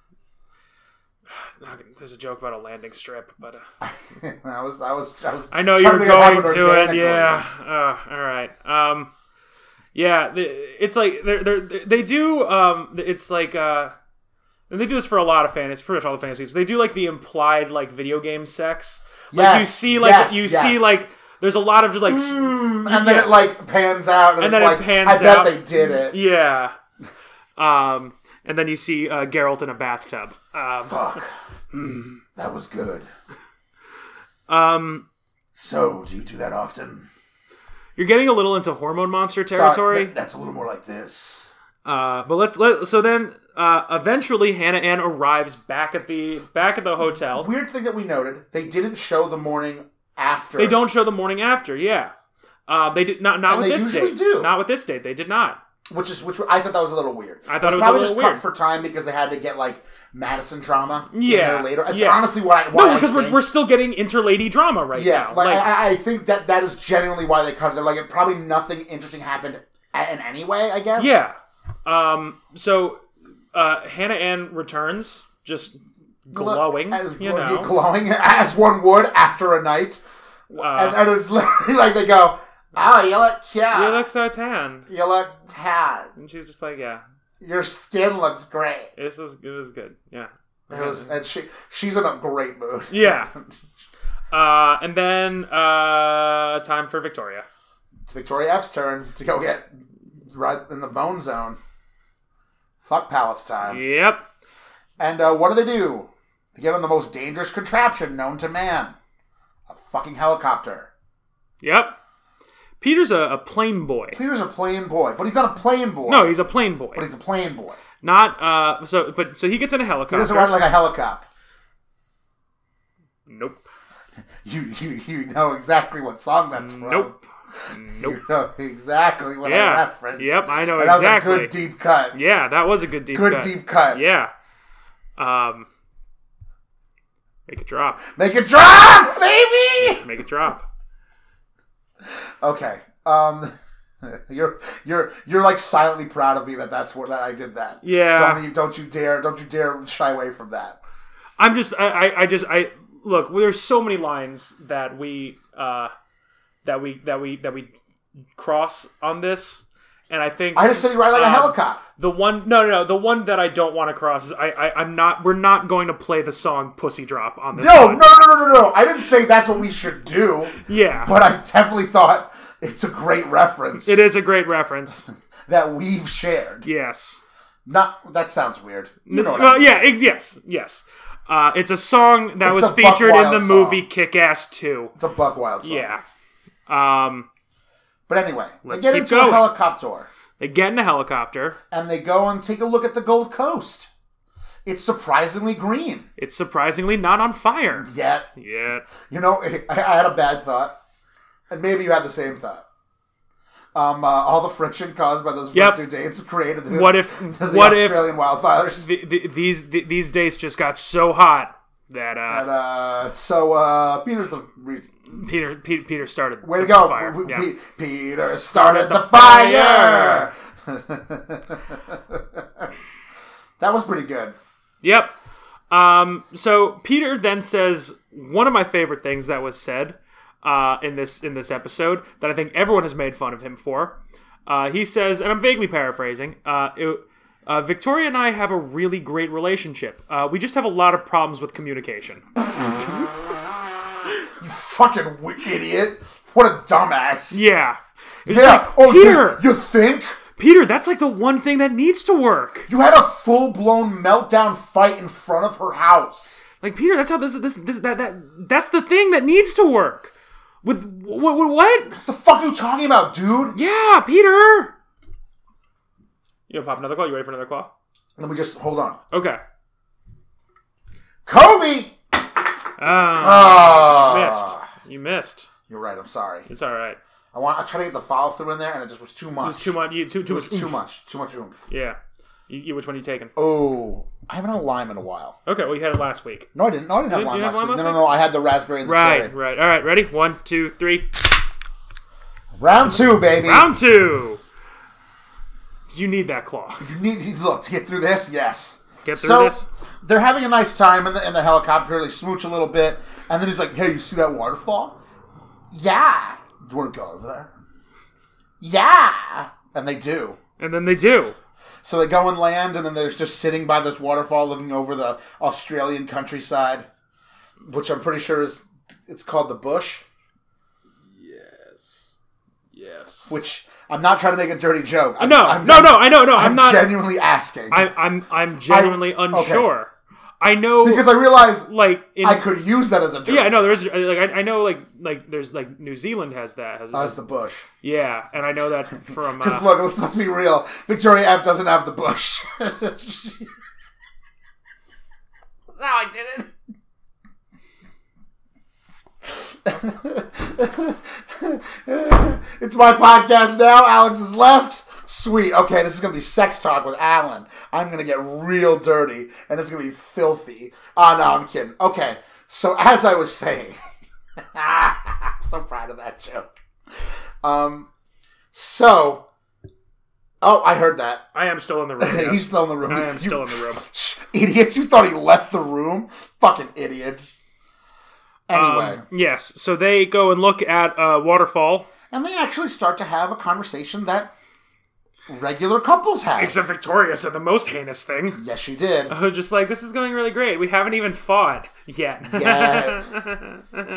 There's a joke about a landing strip, but uh, I was I was I was. I know trying you're make it happen going to it. organically. Yeah. Uh, all right. Um, yeah. The, it's like they're, they're, they do. Um, it's like uh, and they do this for a lot of fantasy. Pretty much all the fantasies. They do like the implied like video game sex. Like Yes, you see, like yes, you yes. see, like there's a lot of just like s- Mm, and then yeah. it like pans out, and, And it's then it like pans I bet out. they did it. yeah. Um, and then you see uh, Geralt in a bathtub. Um, Fuck. That was good. um, So, do you do that often? you're getting a little into hormone monster Sorry, territory. that- that's a little more like this. Uh, but let's let so then uh, eventually Hannah Ann arrives back at the back at the hotel. Weird thing that we noted: they didn't show the morning after. They don't show the morning after. Yeah, uh, they did not not And with they this usually date. do. Not with this date. They did not. which is which I thought that was a little weird. I thought it was a probably little just weird. cut for time because they had to get like Madison drama in Yeah, there later. It's yeah. honestly why. why No, I because we're, think- we're still getting interlady drama right Yeah, now. like, I, I think that that is genuinely why they cut it. They're like, it, probably nothing interesting happened a- in any way, I guess. yeah. Um. So uh, Hannah Ann returns, just glowing. As, you know. glowing as one would after a night, Uh, and, and it's literally like they go, "Oh, you look cute. you look so tan, You look tan. and she's just like, yeah, Your skin looks great." this is it was good. Yeah. It was, and she she's in a great mood. Yeah. Uh, and then uh, time for Victoria. It's Victoria F's turn to go get right in the bone zone. Fuck palace time. Yep. And uh, what do they do? They get on the most dangerous contraption known to man. A fucking helicopter. Yep. Peter's a, a plain boy. Peter's a plain boy, but he's not a plain boy. No, he's a plain boy. But he's a plain boy. Not uh. So, but so he gets in a He helicopter. doesn't ride like a helicopter. Nope. You you you know exactly what song that's from. Nope. Nope. You know exactly what Yeah. I referenced. Yep, I know and that exactly. was a good deep cut. Yeah, that was a good deep Good cut. deep cut. Yeah. Um. Make it drop. Make it drop, baby! Make it drop. Okay. Um, you're you're you're like silently proud of me that that's what that I did that. Yeah. Don't you don't you dare don't you dare shy away from that. I'm just. I. I, I just. I look. There's so many lines that we. Uh. That we. That we. That we cross on this, and I think I just said you ride like a um, helicopter. The one, no, no, no. The one that I don't want to cross is I, I, I'm not. We're not going to play the song "Pussy Drop" on this. No, no, podcast. no, no, no, no. I didn't say that's what we should do. Yeah, But I definitely thought it's a great reference. it is a great reference. that we've shared. Yes. Not that sounds weird. You know what well, I mean. yeah, ex- yes, yes. Uh, it's a song that It's was a featured in Buck the Wild movie song. Kick-Ass two. It's a Buck Wild song. Yeah. Um, But anyway, Let's they get keep into going. a helicopter they get in a helicopter. and they go and take a look at the Gold Coast. It's surprisingly green. It's surprisingly not on fire Yet, yet. you know, I, I had a bad thought, and maybe you had the same thought. Um, uh, all the friction caused by those first Yep. two dates created the, What if? the what if Australian wildfires. the, the, these the, these dates just got so hot that uh, And uh, so uh, Peter's the reason. Peter, Peter Peter started Way to the go, fire. P- Yeah. P- Peter started the fire. That was pretty good. Yep. Um, so Peter then says one of my favorite things that was said uh, in this in this episode that I think everyone has made fun of him for. Uh, he says, and I'm vaguely paraphrasing, uh, it, uh, Victoria and I have a really great relationship. Uh, we just have a lot of problems with communication. You fucking w- idiot. What a dumbass. Yeah. It's Yeah. like, Oh, Peter, you, you think? Peter, that's like the one thing that needs to work. You had a full-blown meltdown fight in front of her house. Like, Peter, that's how this this this that that that's the thing that needs to work. With what what? what? The fuck are you talking about, dude? Yeah, Peter. You gonna pop another claw? You ready for another claw? Let me just, hold on. Okay. Kobe! Ah, Oh. you missed. You missed. You're right, I'm sorry. It's all right. I want. I tried to get the follow-through in there, and it just was too much. It's too much. You, too too It much. was too oomph. much. Too much oomph. Yeah. You, you, which one are you taking? Oh, I haven't had a lime in a while. Okay. Well, you had it last week. No, I didn't. No, I didn't have You lime didn't have last lime week. last No, no, week? no. I had the raspberry and the Right. cherry. Right. All right. Ready? One, two, three. Round two, baby. Round two. You need that claw. You need look to get through this. Yes. Get through So this. they're having a nice time in the in the helicopter. They smooch a little bit, and then he's like, "Hey, you see that waterfall? Yeah. Do you want to go over there? Yeah." And they do. And then they do. So they go and land, and then they're just sitting by this waterfall, looking over the Australian countryside, which I'm pretty sure is it's called the Bush. Yes. Yes. Which I'm not trying to make a dirty joke. I'm, No. I'm, no. No. I know. No. I'm, I'm, not. genuinely asking I, I'm. I'm genuinely I- okay. unsure. I know. because I realize like in, I could use that as a joke. Yeah, I know there's like I, I know like like there's like New Zealand has that has, That's the Bush. yeah, and I know that from uh, Because look, let's, let's be real. Victoria F doesn't have the Bush. That's how I did it. It's my podcast now. Alex is left. Sweet. Okay, this is going to be sex talk with Alan. I'm going to get real dirty, and it's going to be filthy. Oh, no, I'm kidding. Okay, so as I was saying, I'm so proud of that joke. Um, so, oh, I heard that. I am still in the room. Yes. He's still in the room. I am You- still in the room. Shh, idiots, you thought he left the room? Fucking idiots. Anyway. Um, yes, so they go and look at a uh, waterfall. And they actually start to have a conversation that regular couples have. Except Victoria said the most heinous thing. Yes, she did. I was just like, this is going really great. We haven't even fought yet. Yeah.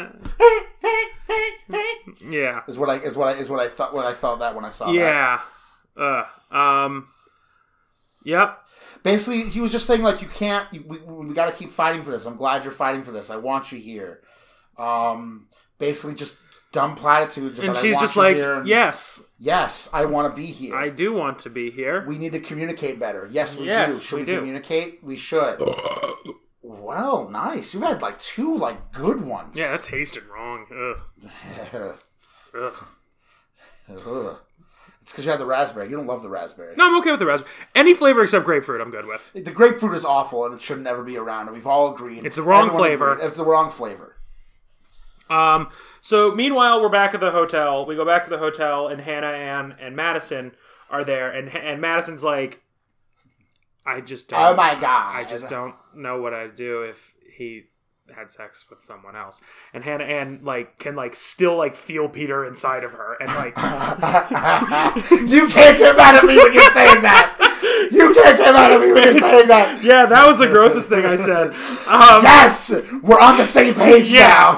yeah. Is what I is what I is what I thought when I felt that when I saw that. Yeah. Uh, um. Yep. Basically, he was just saying like, you can't. You, we we got to keep fighting for this. I'm glad you're fighting for this. I want you here. Um. Basically, just dumb platitudes. And that she's I want just you like, here and- yes, yes, I want to be here. I do want to be here. We need to communicate better. Yes, we Yes, do. Should we we, do. communicate? We should. Well, nice. You've had like two like good ones. Yeah, that tasted wrong. Ugh. Ugh. Ugh. It's because you had the raspberry. You don't love the raspberry. No, I'm okay with the raspberry. Any flavor except grapefruit, I'm good with. The grapefruit is awful, and it should never be around. And we've all agreed. It's the wrong Everyone flavor. agreed. It's the wrong flavor. Um. So meanwhile, we're back at the hotel. We go back to the hotel, and Hannah, Ann, and Madison are there, and and Madison's like, I just don't. Oh my god! I just don't know what I'd do if he had sex with someone else. And Hannah Ann like can like still like feel Peter inside of her, and like You can't get mad at me when you're saying that. You can't get mad at me when you're saying that. yeah, that was the grossest thing I said. Um, Yes, we're on the same page Yeah.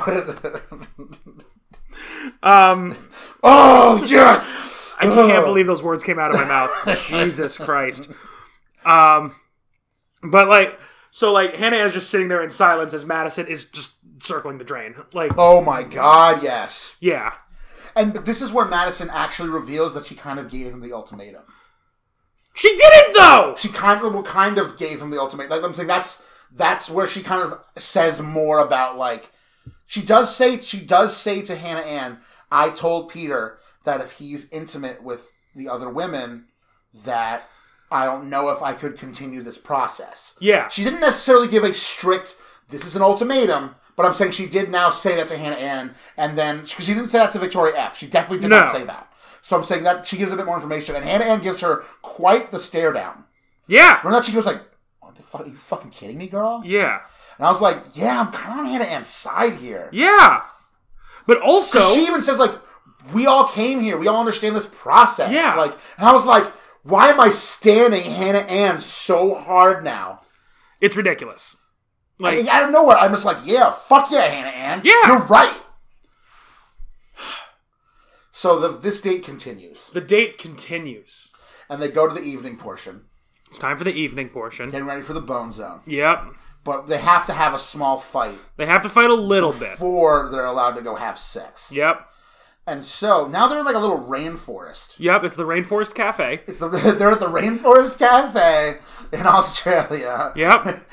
now. um. Oh yes! I can't believe those words came out of my mouth. Jesus Christ. Um, but like, so like Hannah is just sitting there in silence as Madison is just circling the drain. Like, Oh my god! Yes. yeah, And this is where Madison actually reveals that she kind of gave him the ultimatum. she didn't though. She kind of, well, kind of gave him the ultimatum. Like I'm saying, that's that's where she kind of says more about like she does say she does say to Hannah Ann, I told Peter that if he's intimate with the other women, that I don't know if I could continue this process. Yeah, She didn't necessarily give a strict, this is an ultimatum, but I'm saying she did now say that to Hannah Ann, and then, because she didn't say that to Victoria F. She definitely did No. not say that. So I'm saying that she gives a bit more information, and Hannah Ann gives her quite the stare down. Yeah. Remember that she goes like, "What the fuck? Are you fucking kidding me, girl?" Yeah. And I was like, "Yeah, I'm kind of on Hannah Ann's side here." Yeah. But also, she even says like, "We all came here. We all understand this process." Yeah. Like, and I was like, "Why am I standing Hannah Ann so hard now?" it's ridiculous. Like, Like, out of nowhere, I'm just like, "Yeah, fuck yeah, Hannah Ann. Yeah. You're right." So the, this date continues, the date continues. and they go to the evening portion, It's time for the evening portion. getting ready for the bone zone. Yep. But they have to have a small fight They have to fight a little bit. before they're allowed to go have sex. Yep. And so now they're in like a little rainforest. Yep. It's the Rainforest Cafe. It's the, they're at the Rainforest Cafe in Australia. Yep.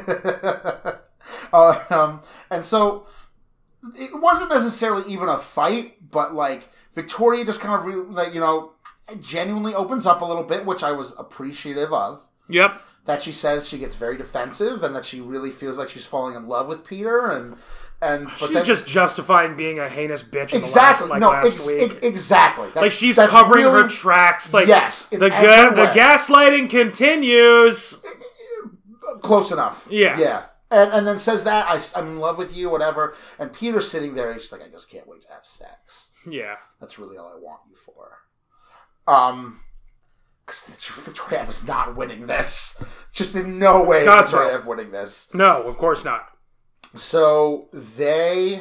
uh, um, and so it wasn't necessarily even a fight, but like Victoria just kind of re- like you know genuinely opens up a little bit, which I was appreciative of. Yep. That she says she gets very defensive and that she really feels like she's falling in love with Peter and and but She's then, just justifying being a heinous bitch in exactly the last, like, no last ex- week. ex- exactly That's, like she's that's covering really, her tracks. Like yes, in the every ga- the way. gaslighting continues. Close enough. Yeah. Yeah. And, and then says that, I, I'm in love with you, whatever. And Peter's sitting there, he's just like, I just can't wait to have sex. Yeah. That's really all I want you for. Um, because Victoria is not winning this. Just in no way is God's Victoria will. F winning this. No, of course not. So they...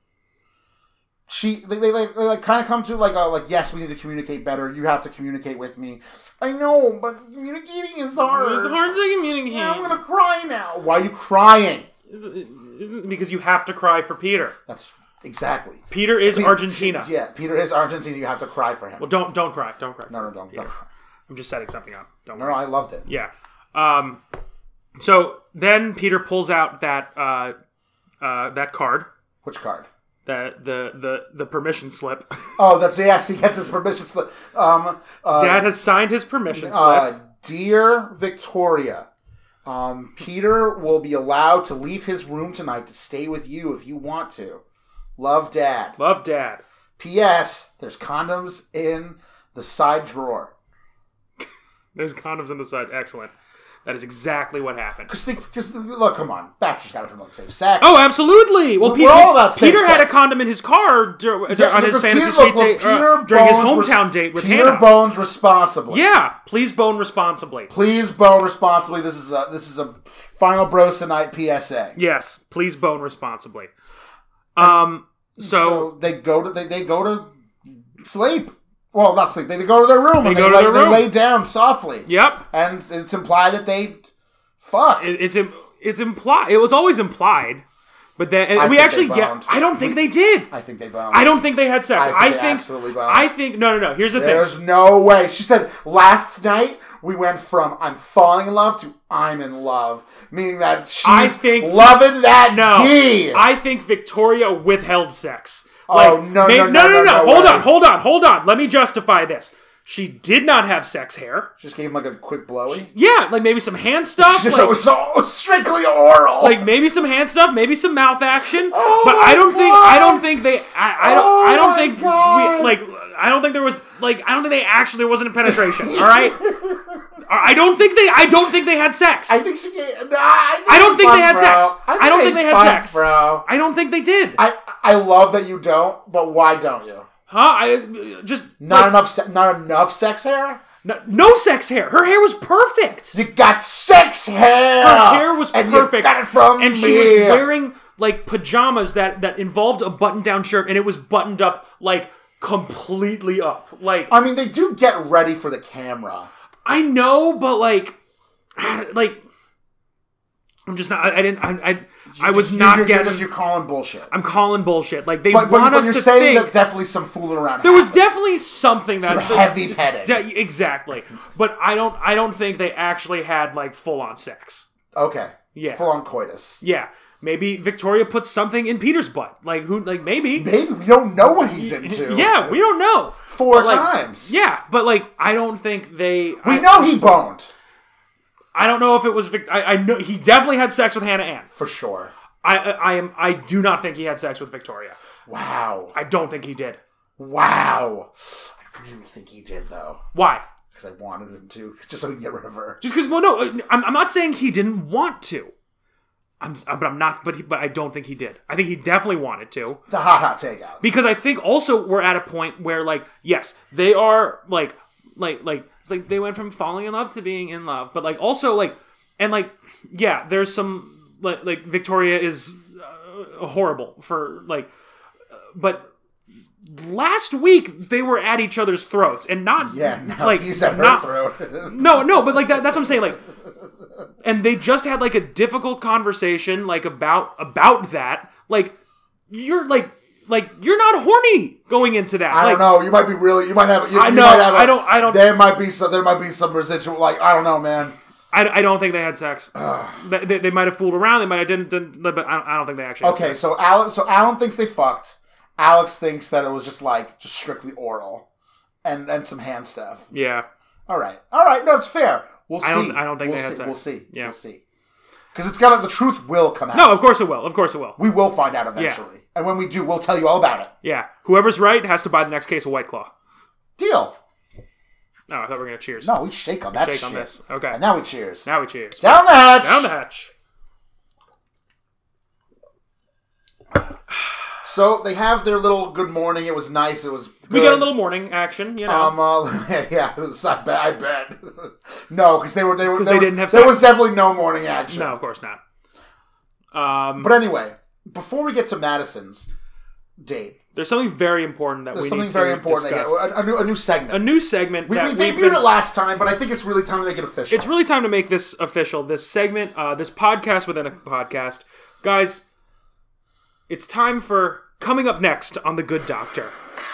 She, they, they, they, they like kind of come to like, a, like, yes, we need to communicate better. You have to communicate with me. I know, but communicating is hard. It's hard to communicate. Yeah, I'm gonna cry now. Why are you crying? Because you have to cry for Peter. That's exactly. Peter is Peter- Argentina. Yeah, Peter is Argentina. You have to cry for him. Well, don't don't cry. Don't cry. no, no, don't. Yeah. don't cry. I'm just setting something up. Don't No, worry. no, I loved it. Yeah. Um. So then Peter pulls out that uh, uh, that card, Which card? the the the the permission slip. Oh, that's yes. He gets his permission slip. Um, uh, Dad has signed his permission slip. uh, dear Victoria, um, Peter will be allowed to leave his room tonight to stay with you if you want to. Love, Dad. Love, Dad. P S. There's condoms in the side drawer. There's condoms on the side. Excellent. That is exactly what happened. Because look, come on, Baxter's got to promote safe sex. Oh, absolutely. Well, We're Peter, all about safe Peter had a sex. condom in his car dur- Yeah, on his because fantasy Peter- suite look, date, look, Peter uh, during his bones hometown res- date with Peter Hannah. bones responsibly. Yeah, please bone responsibly. Please bone responsibly. This is a this is a final bros tonight P S A. Yes, please bone responsibly. Um, so, So they go to they, they go to sleep. Well, not sleep. They, they go to their room and go they, to lay, their they room. lay down softly. yep, And it's implied that they fuck. it, it's im- it's implied. It was always implied, but then and I we think actually they get. boned. I don't think they did. I think they boned. I don't think they had sex. I think I they think. absolutely boned. I think no, no, no. Here's the There's thing. no way. She said last night we went from I'm falling in love to I'm in love, meaning that she's I think- loving that No, D. I think Victoria withheld sex. Oh, no, may- no, no, no, no, no Hold way. on, hold on, hold on. Let me justify this. She did not have sex hair. Just gave him like a quick blowy. Yeah, like maybe some hand stuff. Just, like, it was all strictly oral. like maybe some hand stuff, maybe some mouth action. Oh but my I don't think God. I don't think they I, I don't Oh I don't my think God. we like I don't think there was like I don't think they actually there wasn't a penetration. All right. I don't think they I don't think they had sex. I think she gave. Nah, I, think I don't think fucked, they had bro. sex. I don't think they had fucked, sex. bro. I don't think they did. I I love that you don't, but why don't you? Huh? I just Not like, enough. Se- not enough sex hair. no, no sex hair. Her hair was perfect. You got sex hair. Her hair was and perfect. You got it from and me. she was wearing like pajamas that that involved a button-down shirt, and it was buttoned up like completely up. Like I mean, they do get ready for the camera. I know, but like, like I'm just not. I, I didn't. I. I, I was You're- not you're, getting. You're, just, you're calling bullshit. I'm calling bullshit. Like they but, but, want but us you're to saying think that definitely some fooling around. there was happened. definitely something that Some heavy petting. Yeah, exactly. But I don't. I don't think they actually had like full on sex. Okay. Yeah. Full on coitus. Yeah. Maybe Victoria put something in Peter's butt. Like who? Like maybe. Maybe we don't know what he's into. Yeah, we don't know. Four But, like, times. Yeah, but like I don't think they. We I, know he boned I don't know if it was. Vic, I, I know he definitely had sex with Hannah Ann. for sure. I, I I am. I do not think he had sex with Victoria. Wow. I don't think he did. Wow. I really think he did, though. Why? Because I wanted him to, just so we can get rid of her. Just because, well, no, I'm, I'm not saying he didn't want to. I'm, but I'm not, but he, but I don't think he did. I think he definitely wanted to. It's a hot, hot takeout. Because I think also we're at a point where, like, yes, they are, like, like, like, it's like they went from falling in love to being in love. But, like, also, like, and, like, yeah, there's some, like, like Victoria is uh, horrible for, like, uh, but... Last week they were at each other's throats, and not yeah, no, like he's at her not, throat. no, no, but like that, that's what I'm saying. Like, and they just had like a difficult conversation, like about about that. Like, you're like like you're not horny going into that. I like, don't know. You might be really. You might have. You, I you know. Might have a, I don't. I don't. There might be some. There might be some residual. Like I don't know, man. I, I don't think they had sex. they, they, they might have fooled around. They might have didn't. didn't but I don't, I don't think they actually. Had okay, sex. so Alan. So Alan thinks they fucked. Alex thinks that it was just like just strictly oral, and and some hand stuff. Yeah. All right. All right. No, it's fair. We'll see. I don't. I don't think we'll they see. had sex. We'll see. Yeah. We'll see. Because it's got the truth will come out. No, of course it will. Of course it will. We will find out eventually, Yeah. and when we do, we'll tell you all about it. Yeah. Whoever's right has to buy the next case of White Claw. Deal. No, I thought we were gonna cheers. No, we shake on that Shake shit. on this. Okay. And now we cheers. Now we cheers. Down the hatch. Down the hatch. So they have their little good morning. It was nice. It was good. We got a little morning action, you know. Um, uh, yeah, I bet. I bet. No, because they were they were Because there they was- didn't have There sex? was definitely no morning action. No, of course not. Um, But anyway, before we get to Madison's date, there's something very important that there's we something need to very important. discuss. Again, a, a new a new segment. A new segment. we that we we've debuted been- it last time, but I think it's really time to make it official. It's really time to make this official. This segment, uh, this podcast within a podcast, guys. It's time for coming up next on The Good Doctor.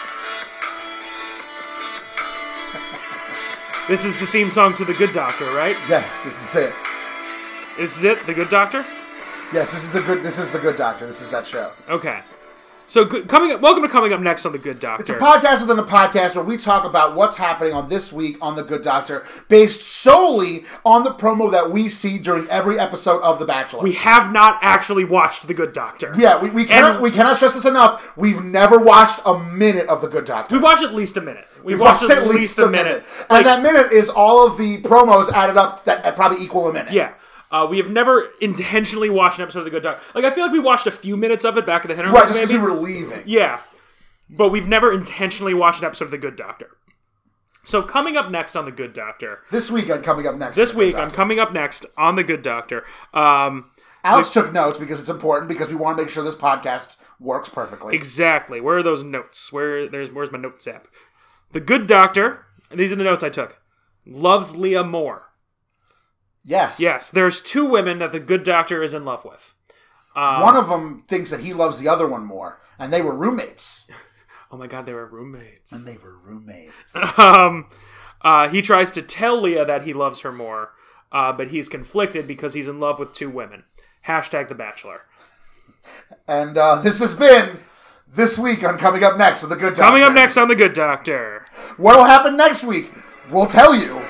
This is the theme song to The Good Doctor, right? Yes, this is it. This is it, The Good Doctor? Yes, this is the good. This is the Good Doctor. This is that show. Okay. So good, coming up, welcome to coming up next on The Good Doctor. It's a podcast within a podcast where we talk about what's happening on this week on The Good Doctor, based solely on the promo that we see during every episode of The Bachelor. We have not actually watched The Good Doctor. yeah, we, we cannot And- we cannot stress this enough. We've never watched a minute of The Good Doctor. We've watched at least a minute. We've, We've watched at least a minute, Like, and that minute is all of the promos added up that, that probably equal a minute. yeah. Uh, we have never intentionally watched an episode of The Good Doctor. Like, I feel like we watched a few minutes of it back at the Hinterlands, right. Just because maybe. we were leaving. Yeah. But we've never intentionally watched an episode of The Good Doctor. So coming up next on The Good Doctor. This week on coming up next. This on The Good week on Doctor. coming up next on The Good Doctor. Um, Alex took notes because it's important because we want to make sure this podcast works perfectly. exactly. Where are those notes? Where there's Where's my notes app? The Good Doctor, and these are the notes I took, loves Leah more. Yes. Yes, there's two women that the Good Doctor is in love with. Um, One of them thinks that he loves the other one more, and they were roommates. Oh my god, they were roommates. And they were roommates. um, uh, he tries to tell Leah that he loves her more, uh, but he's conflicted because he's in love with two women. Hashtag The Bachelor. And uh, this has been this week on Coming Up Next with The Good Doctor. Coming up next on The Good Doctor. What'll happen next week? We'll tell you.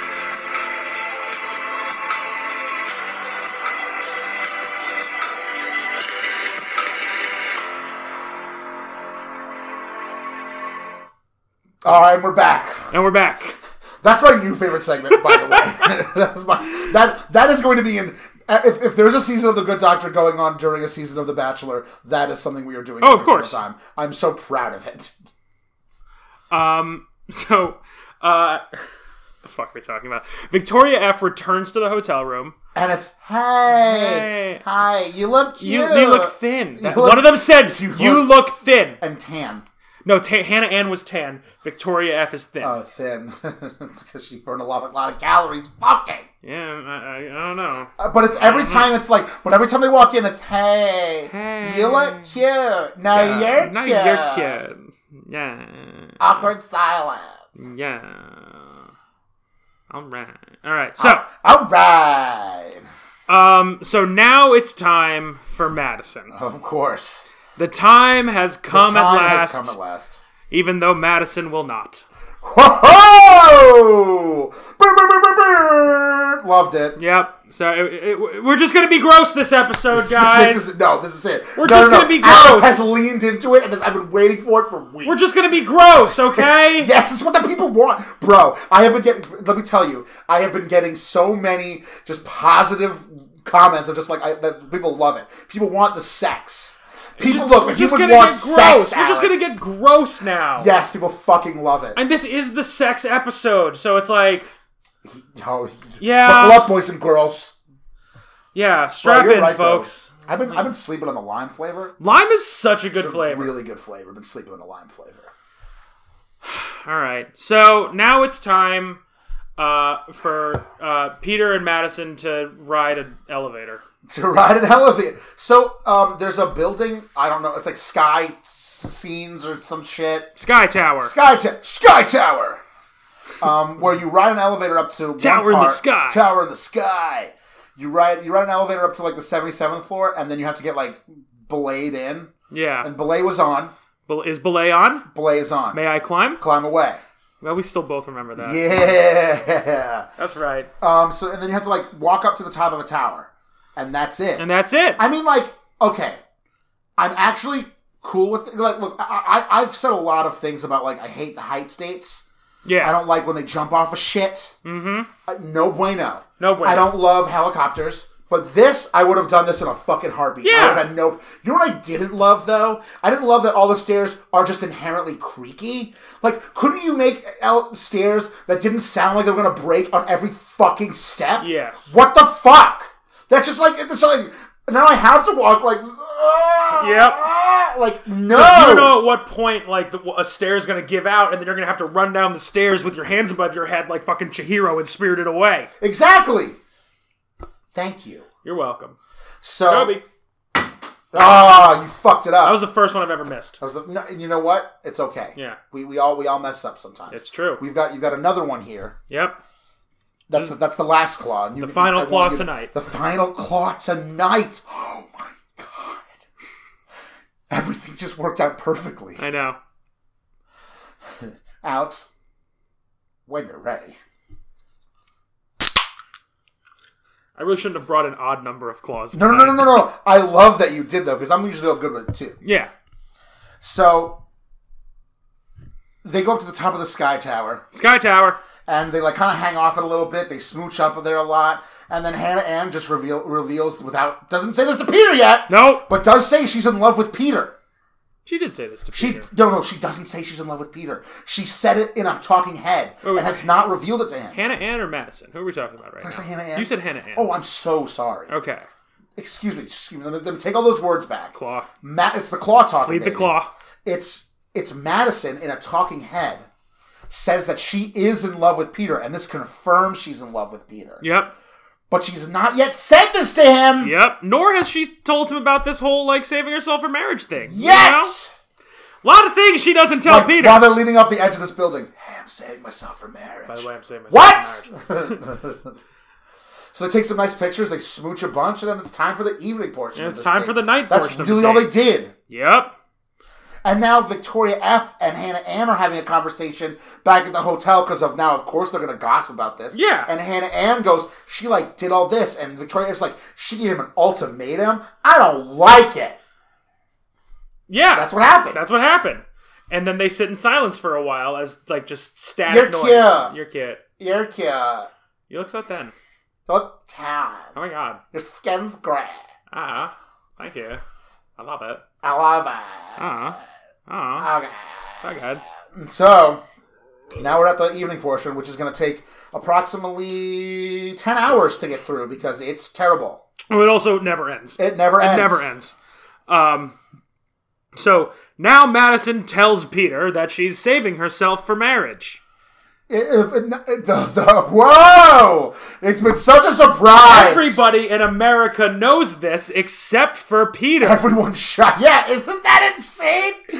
All right, we're back. And we're back. That's my new favorite segment, by the way. That's my that that is going to be in. If, if there's a season of The Good Doctor going on during a season of The Bachelor, that is something we are doing. Oh, of every single course. Time. I'm so proud of it. Um, so, uh, the fuck are we talking about? Victoria F returns to the hotel room. And it's, hey, Hey. hi, you look cute. You, you look thin. That- look- one of them said, you you, look- look, thin. And tan. No, ta- Hannah Ann was tan. Victoria F is thin. Oh, thin. It's because she burned a lot, a lot of calories. Fucking. yeah, I, I, I don't know. Uh, but it's every time it's like, but every time they walk in, it's, hey, Hey. you look cute. No, you're now cute. you're cute. Yeah. Awkward silence. Yeah. All right. All right. So, All right. um, so now it's time for Madison. Of course. The time has come the time at last, has come at last. even though Madison will not. Whoa! Brr, brr, brr, brr, brr. Loved it. Yep. So it, it, we're just gonna be gross this episode, guys. This is, no, this is it. We're no, just no, no. gonna be Alex gross. has leaned into it, and I've been waiting for it for weeks. We're just gonna be gross, okay? Yes, it's what the people want. Bro, I have been getting, let me tell you, I have been getting so many just positive comments of just like, I, that people love it. People want the sex. People, just, look, we're just humans gonna want get sex, gross. We're just Alex. gonna get gross now. Yes, people fucking love it. And this is the sex episode, so it's like, Oh, yeah. buckle up, boys and girls. yeah, strap Bro, you're in, right, though. folks. I've been, I've been sleeping on the lime flavor. Lime is such a good It's a flavor. Really good flavor. I've been sleeping on the lime flavor. All right, so now it's time uh, for uh, Peter and Madison to ride an elevator. To ride an elevator. So, um, there's a building, I don't know, it's like Sky Scenes or some shit. Sky Tower. Sky, ta- Sky Tower! Um, where you ride an elevator up to Tower one in the part, sky. Tower in the sky. You ride you ride an elevator up to like the seventy-seventh floor, and then you have to get like belayed in. Yeah. And belay was on. Bel- Is belay on? Belay is on. May I climb? Climb away. Well, we still both remember that. Yeah. That's right. Um. So and then you have to like walk up to the top of a tower, and that's it. And that's it. I mean, like, okay, I'm actually cool with like. Look, I, I I've said a lot of things about like I hate the height states. yeah. I don't like when they jump off of shit. Mm-hmm. Uh, no bueno. No bueno. I don't love helicopters. But this, I would have done this in a fucking heartbeat. Yeah. I would have had no... You know what I didn't love, though? I didn't love that all the stairs are just inherently creaky. Like, couldn't you make el- stairs that didn't sound like they were going to break on every fucking step? Yes. What the fuck? That's just like... It's like... Now I have to walk like... Yep. Like, no! You don't know at what point, like, the, a stair is going to give out, and then you're going to have to run down the stairs with your hands above your head like fucking Chihiro and Spirited Away. Exactly! Thank you. You're welcome. So... Toby. Ah, you fucked it up. That was the first one I've ever missed. That was the, no, you know what? It's okay. Yeah. We we all we all mess up sometimes. It's true. We've got you've got another one here. Yep. That's the, that's the last claw. And you, The final I claw want you- tonight. The final claw tonight. Oh my god! Everything just worked out perfectly. I know. Alex, when you're ready. I really shouldn't have brought an odd number of claws. No, no, no, no, no, no. I love that you did though, because I'm usually all good with it too. Yeah. So they go up to the top of the Sky Tower. Sky Tower. And they like kind of hang off it a little bit. They smooch up there a lot, and then Hannah Ann just reveal, reveals without doesn't say this to Peter yet, No. but does say she's in love with Peter. She did say this to She Peter. no no she doesn't say she's in love with Peter. She said it in a talking head Wait, wait, and has not revealed it to him. Hannah Ann or Madison? Who are we talking about right Did I now? say Hannah Ann? You said Hannah Ann. Oh, I'm so sorry. Okay. Excuse me. Excuse me. Let me, let me take all those words back. Claw. Ma- it's the claw talking. Plead the baby. claw. It's it's Madison in a talking head says that she is in love with Peter, and this confirms she's in love with Peter. Yep. But she's not yet said this to him. Yep. Nor has she told him about this whole, like, saving herself for marriage thing. Yet. You know? A lot of things she doesn't tell Like, Peter. while they're leaning off the edge of this building. Hey, I'm saving myself for marriage. By the way, I'm saying myself What? for marriage. So they take some nice pictures, they smooch a bunch, and then it's time for the evening portion. And of it's this time thing. for the night That's portion of really the all day. they did. Yep. And now Victoria F. and Hannah Ann are having a conversation back at the hotel because of now, of course, they're going to gossip about this. Yeah. And Hannah Ann goes, she like did all this, and Victoria F's like, she gave him an ultimatum. I don't like it. Yeah. That's what happened. That's what happened. And then they sit in silence for a while as, like, just static You're noise. cute. You're cute. You're cute. You look so thin. Look time. Oh, my God. Your skin's gray. Ah. Thank you. I love it. I love it. Ah. Ah. Okay. So good. So, now we're at the evening portion, which is going to take approximately ten hours to get through because it's terrible. Oh, it also never ends. It never It ends. never ends. Um, so now Madison tells Peter that she's saving herself for marriage. It- it- it- the, the, whoa! It's been such a surprise! Everybody in America knows this except for Peter. Everyone shot. Yeah, isn't that insane?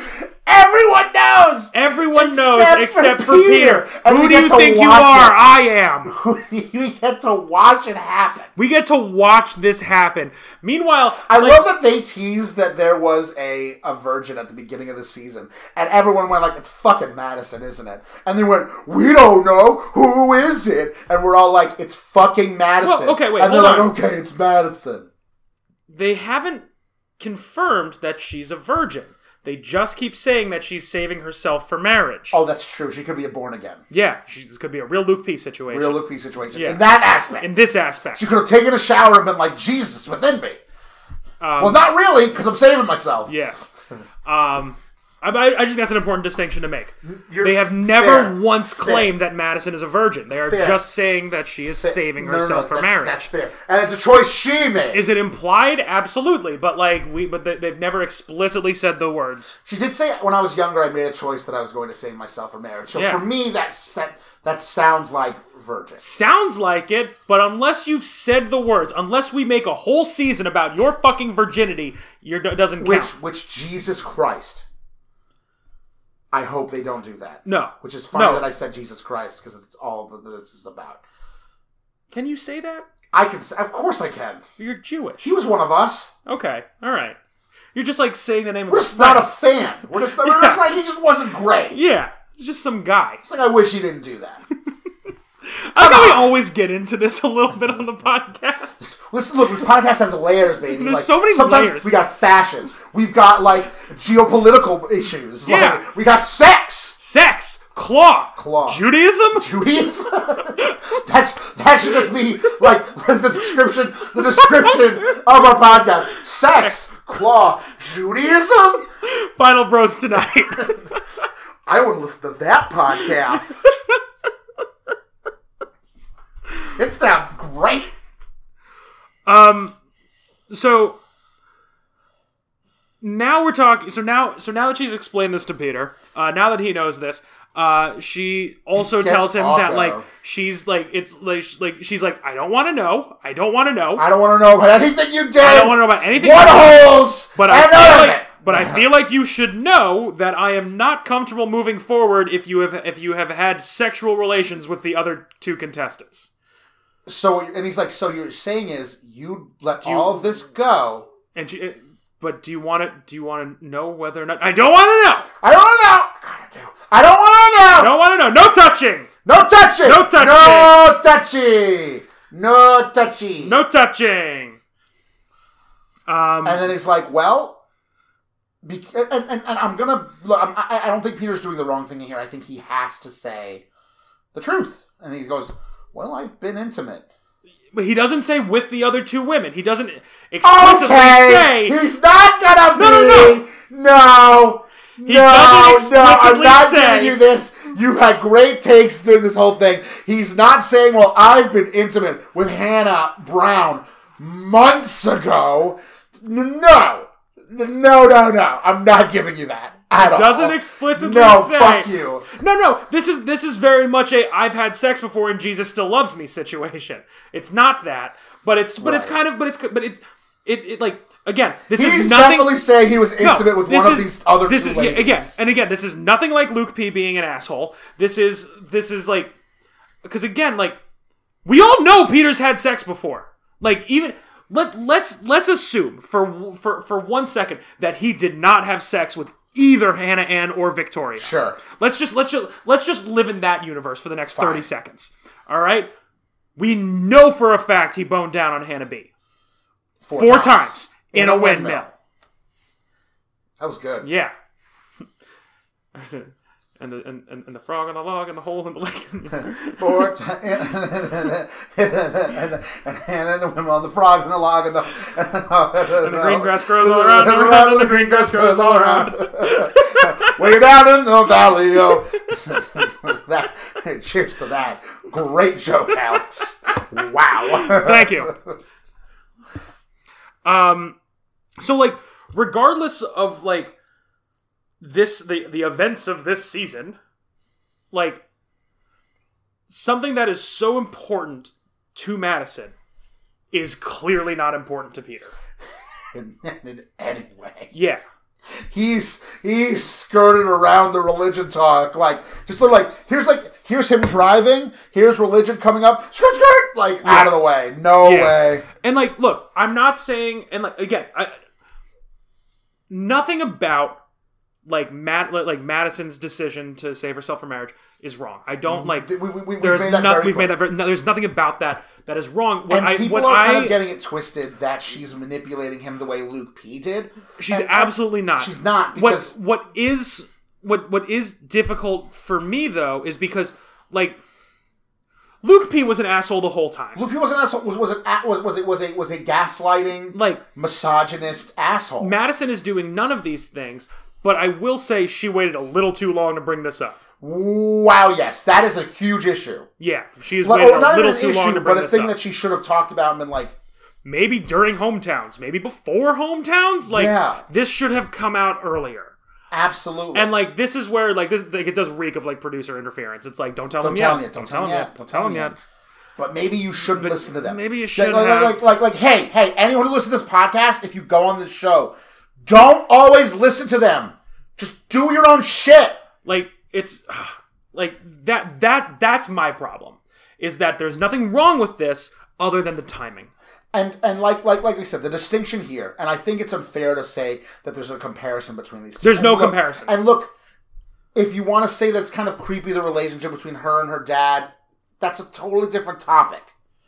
Everyone knows. Everyone Except knows for except for Peter. Peter. And Who we do get you to think you watch are? it. I am. We get to watch it happen. We get to watch this happen. Meanwhile, I like, love that they teased that there was a, a virgin at the beginning of the season. And everyone went like, it's fucking Madison, isn't it? And they went, we don't know. Who is it? And we're all like, it's fucking Madison. Well, okay, wait, And they're hold like, on. okay, it's Madison. they haven't confirmed that she's a virgin. They just keep saying that she's saving herself for marriage. Oh, that's true. She could be a born again. Yeah, she's, this could be a real Luke P situation. Real Luke P situation. Yeah. In that aspect. In this aspect. She could have taken a shower and been like, Jesus within me. Um, well, not really, because I'm saving myself. Yes. Um, I, I just think that's an important distinction to make. You're they have never fair. once Fair. claimed that Madison is a virgin. They are Fair. just saying that she is saving No, no, no, herself for that's, marriage. That's fair. And it's a choice she made. Is it implied? Absolutely. But like we, but they, they've never explicitly said the words. She did say when I was younger, I made a choice that I was going to save myself for marriage. So Yeah. for me, that's, that that sounds like virgin. Sounds like it, but unless you've said the words, unless we make a whole season about your fucking virginity, you're, it doesn't Which, count. which Jesus Christ. I hope they don't do that. No. Which is funny No. that I said Jesus Christ because it's all that this is about. Can you say that? I can, say, of course I can. You're Jewish. He was one of us. Okay, all right. You're just like saying the name of We're a just not a friend. fan. We're just, we're just like he just wasn't great. Yeah, it's just some guy. It's like I wish he didn't do that. I think we always get into this a little bit on the podcast. Listen, look, this podcast has layers, baby. There's like, so many sometimes layers. we got fashions. We've got, like, geopolitical issues. Like, Yeah. we got sex. Sex, claw, Claw. Judaism. Judaism? That's, that should just be, like, the description the description of our podcast. Sex, claw, Judaism? Final bros tonight. I want to listen to that podcast. It sounds great. Um, so now we're talking. So now, so now that she's explained this to Peter, uh, now that he knows this, uh, she also Guess tells him I'll that go. like she's like it's like like she's like I don't want to know. I don't want to know. I don't want to know about anything you did. I don't want to know about anything. What holes? But and I none feel of like, it. but I feel like you should know that I am not comfortable moving forward if you have if you have had sexual relations with the other two contestants. So, and he's like, so you're saying is you let you- all of this go. And she, but do you want to? Do you want to know whether or not? I don't want to know. I don't want to know. I gotta do. I don't want to know. I don't want to know. No touching. No touching. No touching. No touchy. No touchy. No touching. Um. And then he's like, well, be- and, and, and I'm gonna look. I'm, I, I don't think Peter's doing the wrong thing here. I think he has to say the truth. And he goes, well, I've been intimate. But he doesn't say with the other two women. He doesn't explicitly Okay, say. he's not gonna be. No, no, no. He no, doesn't no, I'm explicitly not say- giving you this. You had great takes during this whole thing. He's not saying, well, I've been intimate with Hannah Brown months ago. N- No. No, no, no. I'm not giving you that at all. Doesn't explicitly no, say. fuck you. No, no. This is this is very much a I've had sex before and Jesus still loves me situation. It's not that, but it's but it's Right. kind of but it's but it it, it like again this He's is nothing. definitely saying he was No, intimate with this one of is- these other this two is, ladies. Again, and again, this is nothing like Luke P being an asshole. This is this is like because again, like we all know Peter's had sex before. Like even let let's let's assume for for for one second that he did not have sex with either Hannah Ann or Victoria. Sure. Let's just let's just let's just live in that universe for the next thirty seconds. All right. We know for a fact he boned down on Hannah B. Four, Four times, in, a windmill. That was good. Yeah. And the and, and, and the frog on the log and the hole in the lake. Four times. and, and, and then the women on the frog and the log and the, and the green grass grows all around, and, and around, and the green grass grows all around. Way down in the valley, yo. that, cheers to that. Great joke, Alex. Wow. Thank you. Um, so like, regardless of like this, the the events of this season, like something that is so important to Madison is clearly not important to Peter. in, in any way. Yeah. He's he's skirted around the religion talk, like just sort of like here's like here's him driving, here's religion coming up, skirt skirt, like yeah. out of the way, no yeah. way. And like, look, I'm not saying, and like again, I, nothing about like Matt, like Madison's decision to save herself from marriage is wrong. I don't like. We, we, we, there's we've made that no, very we've clear. made that. Very, no, there's nothing about that that is wrong. What and I, people what are kind I, of getting it twisted that she's manipulating him the way Luke P did. She's and, absolutely not. She's not because what what is what what is difficult for me though is because like Luke P was an asshole the whole time. Luke P was an asshole. Was was an was was it was a was a gaslighting like misogynist asshole. Madison is doing none of these things, but I will say she waited a little too long to bring this up. Wow, yes, that is a huge issue. Yeah, she's like, waited oh, a little too issue, long to bring but a this thing up. that she should have talked about and been like, maybe during hometowns, maybe before hometowns. Like yeah. this should have come out earlier. Absolutely. And like this is where like this like it does reek of like producer interference. It's like don't tell don't them tell yet. yet. Don't, don't tell them yet. yet. Don't tell them yet. But maybe you shouldn't but listen to them. Maybe you should like, have. Like, like, like, like, hey, hey, anyone who listens to this podcast, if you go on this show, don't always listen to them. Just do your own shit. Like it's like that. That that's my problem. Is that there's nothing wrong with this other than the timing. And and like like like we said, the distinction here, and I think it's unfair to say that there's a comparison between these two. There's and no look, comparison. And look, if you want to say that it's kind of creepy, the relationship between her and her dad, that's a totally different topic.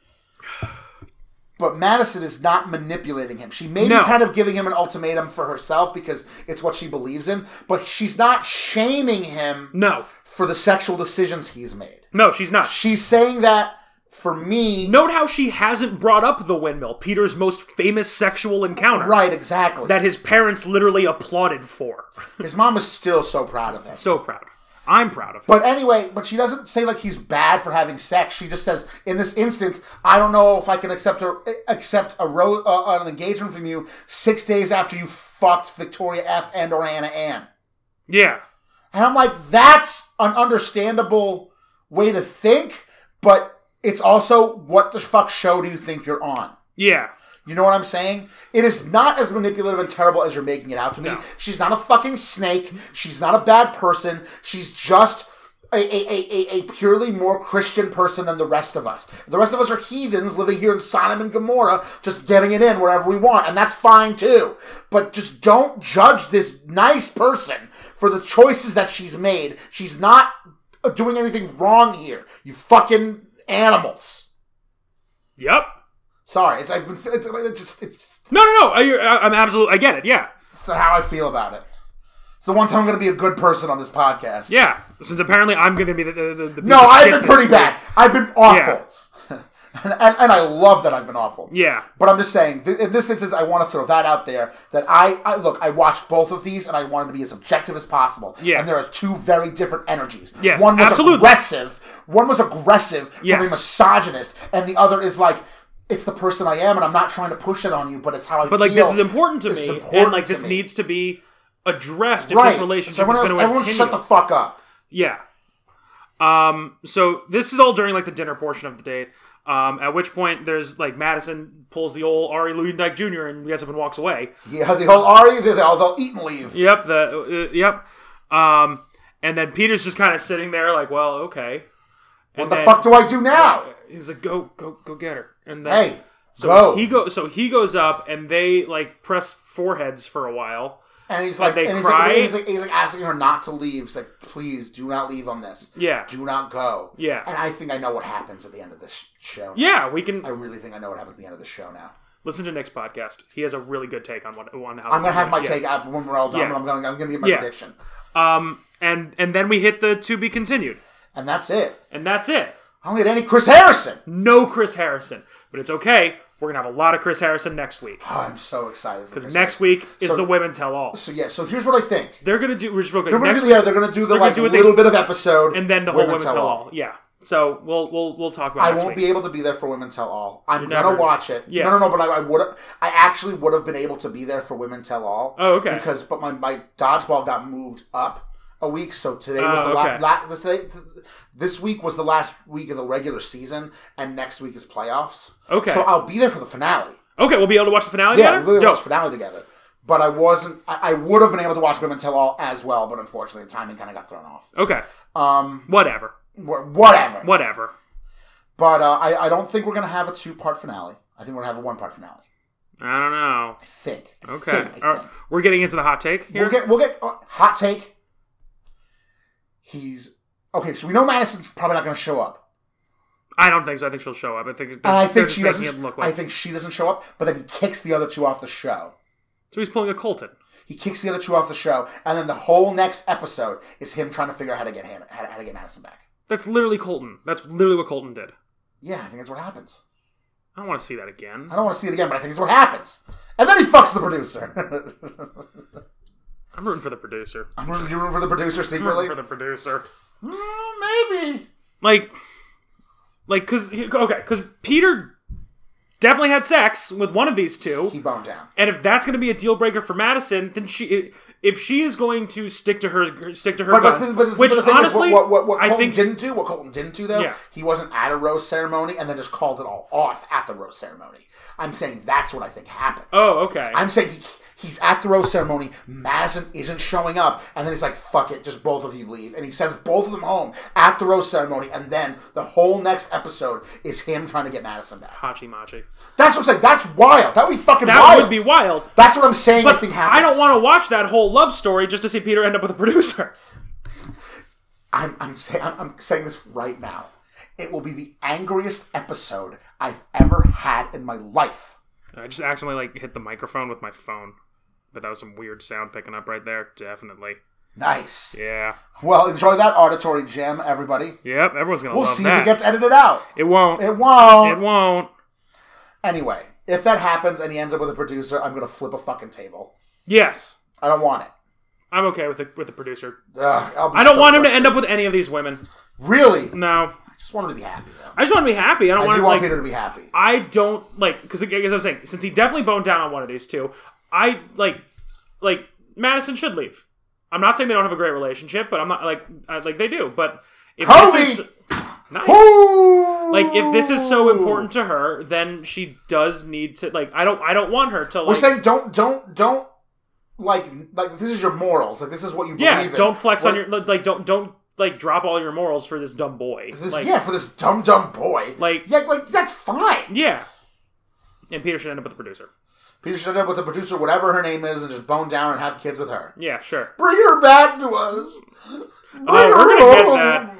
But Madison is not manipulating him. She may no. be kind of giving him an ultimatum for herself because it's what she believes in, but she's not shaming him no. for the sexual decisions he's made. No, she's not. She's saying that, for me... Note how she hasn't brought up the windmill, Peter's most famous sexual encounter. Right, exactly. That his parents literally applauded for. His mom is still so proud of him. So proud. I'm proud of him. But anyway, but she doesn't say like he's bad for having sex. She just says, in this instance, I don't know if I can accept a accept a ro- uh, an engagement from you six days after you fucked Victoria F. and or Anna Ann. Yeah. And I'm like, that's an understandable way to think, but it's also, what the fuck show do you think you're on? Yeah. You know what I'm saying? It is not as manipulative and terrible as you're making it out to me. No. She's not a fucking snake. She's not a bad person. She's just a, a, a, a purely more Christian person than the rest of us. The rest of us are heathens living here in Sodom and Gomorrah, just getting it in wherever we want. And that's fine too. But just don't judge this nice person for the choices that she's made. She's not doing anything wrong here. You fucking animals. Yep. Sorry, it's, it's, it's, it's just, it's... No, no, no, I, I'm absolutely, I get it, yeah. That's how I feel about it. It's the one time I'm going to be a good person on this podcast. Yeah, since apparently I'm going to be the, the, the No, I've been pretty bad. I've been awful. Yeah. and, and, and I love that I've been awful. Yeah. But I'm just saying, th- in this instance, I want to throw that out there, that I, I, look, I watched both of these, and I wanted to be as objective as possible. Yeah. And there are two very different energies. Yes, one was absolutely. aggressive, one was aggressive Yes. from a misogynist, and the other is like, it's the person I am, and I'm not trying to push it on you, but it's how I but feel. like, this is important to This is me, important and like, to this me. needs to be addressed if Right. this relationship So everyone is going else- to everyone continue. shut the fuck up. Yeah. Um, so this is all during like the dinner portion of the date. Um, at which point there's like Madison pulls the old Ari Luyendijk Junior and gets up and walks away. Yeah, the whole Ari, they'll, they'll eat and leave. Yep. The uh, yep. Um, and then Peter's just kind of sitting there like, well, okay. And What the then, fuck do I do now? He's like, go, go, go get her. And then, Hey, so go. he go, so he goes up and they like press foreheads for a while. And he's And like, they and he's cry. like, he's like, he's like asking her not to leave. He's like, please do not leave on this. Yeah. Do not go. Yeah. And I think I know what happens at the end of this show. Yeah, we can I really think I know what happens at the end of the show now. listen to Nick's podcast. He has a really good take on what on how. I'm this gonna is have my going. take out when we're all done. Yeah. But I'm gonna I'm gonna get my Yeah. prediction, Um, and and then we hit the to be continued, and that's it. and that's it. I don't get any Chris Harrison. No Chris Harrison, but it's okay. We're gonna have a lot of Chris Harrison next week Oh, I'm so excited because because next week is So- the women tell all. So yeah. So here's what I think. They're gonna do. We're just going They're gonna next do, week, yeah, they're gonna do the they're gonna like do what they- little bit of episode, and then the whole women, tell, all. Yeah. So we'll we'll we'll talk about. I it next won't week. be able to be there for Women Tell All. I'm You're gonna never- watch it. Yeah. No, no, no. But I, I would. I actually would have been able to be there for Women Tell All. Oh, okay. Because but my, my dodgeball got moved up a week, so today was Oh, the okay. last. La- this, day, this week was the last week of the regular season, and next week is playoffs. Okay. So I'll be there for the finale. Okay, we'll be able to watch the finale Yeah, together. we'll Dope. watch the finale together. but I wasn't. I, I would have been able to watch Women Tell All as well, but unfortunately, the timing kind of got thrown off. Okay. Um, Whatever. wh- whatever. Whatever. But uh, I, I don't think we're going to have a two-part finale. I think we're going to have a one-part finale. I don't know. I think. I Okay. Think, I All right. think. We're getting into the hot take here. We'll get. We'll get uh, hot take. He's okay. So we know Madison's probably not going to show up. I don't think so. I think she'll show up. I think. And I think just she making doesn't. it look like. I think she doesn't show up, but then he kicks the other two off the show. So he's pulling a Colton. He kicks the other two off the show, and then the whole next episode is him trying to figure out how to get Hannah, how, to, how to get Madison back. That's literally Colton. That's literally what Colton did. Yeah, I think that's what happens. I don't want to see that again. I don't want to see it again, but I think it's what happens. And then he fucks the producer. I'm rooting for the producer. I'm rooting, you're rooting for the producer I'm secretly? rooting for the producer. Mm, maybe. Like, like, cause okay, cause Peter definitely had sex with one of these two. He boned down. And if that's going to be a deal breaker for Madison, then she, if she is going to stick to her, stick to her But, guns, but, but, which but the thing honestly, is, what, what, what I Colton think didn't do, what Colton didn't do though, Yeah. he wasn't at a rose ceremony and then just called it all off at the rose ceremony. I'm saying that's what I think happened. Oh, okay. I'm saying he, he's at the rose ceremony, Madison isn't showing up, and then he's like, fuck it, just both of you leave. And he sends both of them home at the rose ceremony, and then the whole next episode is him trying to get Madison back. Hachi Machi. That's what I'm saying. That's wild. That would be fucking That wild. would be wild. That's what I'm saying I But think happens. I don't want to watch that whole love story just to see Peter end up with a producer. I'm, I'm, say, I'm, I'm saying this right now. It will be the angriest episode I've ever had in my life. I just accidentally like hit the microphone with my phone. But that was some weird sound picking up right there. Definitely. Nice. Yeah. Well, enjoy that auditory gem, everybody. Yep, everyone's going to We'll love see that. if it gets edited out. It won't. It won't. It won't. Anyway, if that happens and he ends up with a producer, I'm going to flip a fucking table. Yes. I don't want it. I'm okay with the, with the producer. Ugh, I'll be I don't so want him to frustrated. end up with any of these women. Really? No. I just want him to be happy, though. I just want to be happy. I don't I want do to, want like... Peter to be happy. I don't, like... Because, as I was saying, since he definitely boned down on one of these two, I, like... Like, Madison should leave. I'm not saying they don't have a great relationship, but I'm not, like... I, like, they do, but... If Kobe! this is... Nice. Ooh! Like, if this is so important to her, then she does need to, like... I don't I don't want her to, like... We're saying don't, don't, don't... Like, like this is your morals. Like, this is what you believe Yeah, in. don't flex What- on your... Like, don't... don't like drop all your morals for this dumb boy. This, like, yeah, for this dumb, dumb boy. Like- yeah, like that's fine. Yeah. And Peter should end up with the producer. Peter should end up with a producer, whatever her name is, and just bone down and have kids with her. Yeah, sure. Bring her back to us. Bring Oh, her we're gonna get home. that.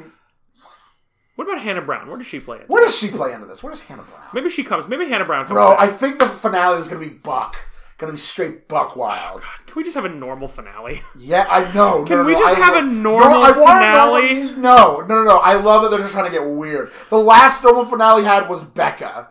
What about Hannah Brown? Where does she play it? Where does she play into this? Where does Hannah Brown? Maybe she comes. Maybe Hannah Brown comes. Bro, back. I think the finale is gonna be Buck. Gonna be straight Buck Wild. Can we just have a normal finale? Yeah, I know. Can no, no, we no, just I have lo- a normal no, I want finale? No, no, no, no, no. I love that they're just trying to get weird. The last normal finale had was Becca.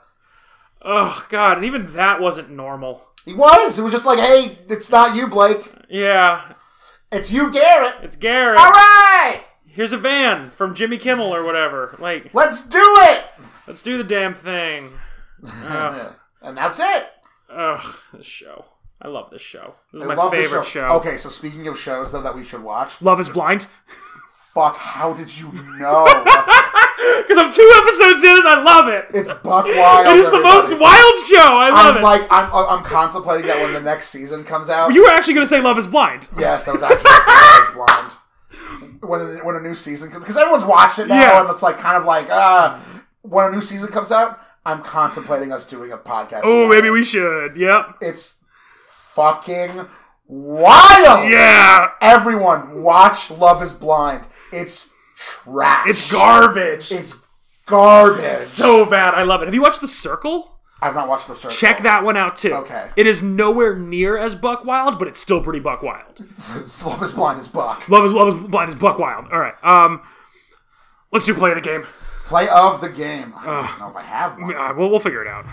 Oh God, and even that wasn't normal. He was. It was just like, hey, it's not you, Blake. Yeah, It's you, Garrett. it's Garrett. All right, Here's a van from Jimmy Kimmel or whatever. Like, let's do it. let's do the damn thing. Ugh, And that's it. ugh, this show. I love this show. This is I my love this favorite show. Okay, so speaking of shows though that we should watch, Love is Blind. fuck, how did you know? Because I'm two episodes in and I love it. It's Buck Wild. It is the everybody. most wild show. I love I'm it. like, I'm, I'm contemplating that when the next season comes out. You were actually going to say Love is Blind. Yes, I was actually gonna say I was blind. When when a new season comes, because everyone's watched it now, Yeah. and it's like kind of like, uh, when a new season comes out, I'm contemplating us doing a podcast. Oh, about maybe it. we should. Yep. It's fucking wild. Yeah. Everyone, watch Love Is Blind. It's trash. It's garbage. It's garbage. So bad. I love it. Have you watched The Circle? I've not watched The Circle. Check that one out too. Okay. It is nowhere near as Buck Wild, but it's still pretty Buck Wild. Love Is Blind is Buck. Love is Love is Blind is Buck Wild. All right. Um, let's do play of the game. Play of the game. I don't know if I have one. Uh, we'll we'll figure it out.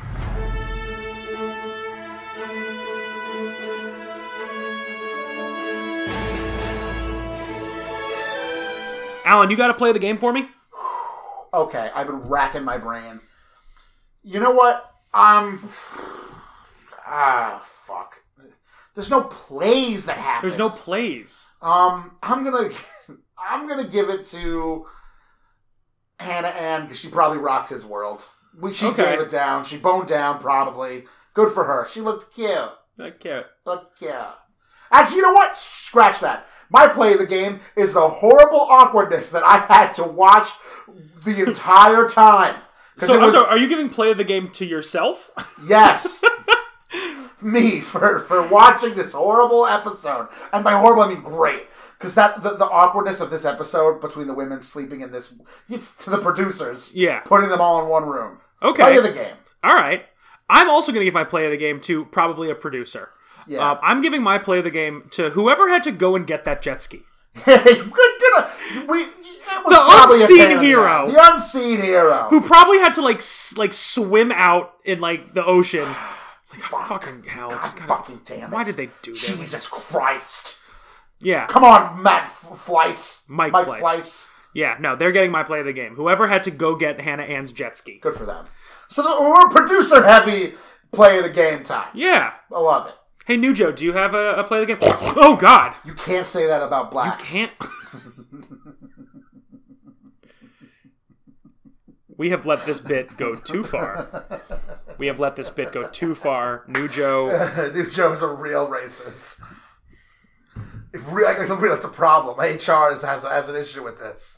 Alan, you got to play the game for me. Okay, I've been racking my brain. You know what? Um. Ah, fuck. There's no plays that happen. There's no plays. Um, I'm gonna, I'm gonna give it to Hannah Ann because she probably rocked his world. We she Okay. gave it down. She boned down probably. Good for her. She looked cute. I can't. Look, yeah. Actually, you know what? Scratch that. My play of the game is the horrible awkwardness that I had to watch the entire time. So, it was, I'm sorry, are you giving play of the game to yourself? Yes. Me, for, for watching this horrible episode. And by horrible, I mean great. Because that the, the awkwardness of this episode between the women sleeping in this... It's to the producers. Yeah. Putting them all in one room. Okay. Play of the game. All right. I'm also going to give my play of the game to probably a producer. Yeah. Um, I'm giving my play of the game to whoever had to go and get that jet ski. we, it was The probably a unseen pain in the hero. ass. The unseen hero. Who probably had to like s- like swim out in like the ocean. It's like, oh, fucking hell. It's God kinda, fucking damn it. why did they do that? Jesus Christ. Yeah. Come on, Matt F- Fleiss. Mike Fleiss. Fleiss. Yeah, no, they're getting my play of the game. Whoever had to go get Hannah Ann's jet ski. Good for them. So the, we're producer heavy play of the game time. Yeah. I love it. Hey, New Joe, do you have a, a play of the game? Oh, God. You can't say that about You blacks. can't. We have let this bit go too far. We have let this bit go too far. New Joe. New Joe is a real racist. It really, that's a problem. H R is, has, has an issue with this.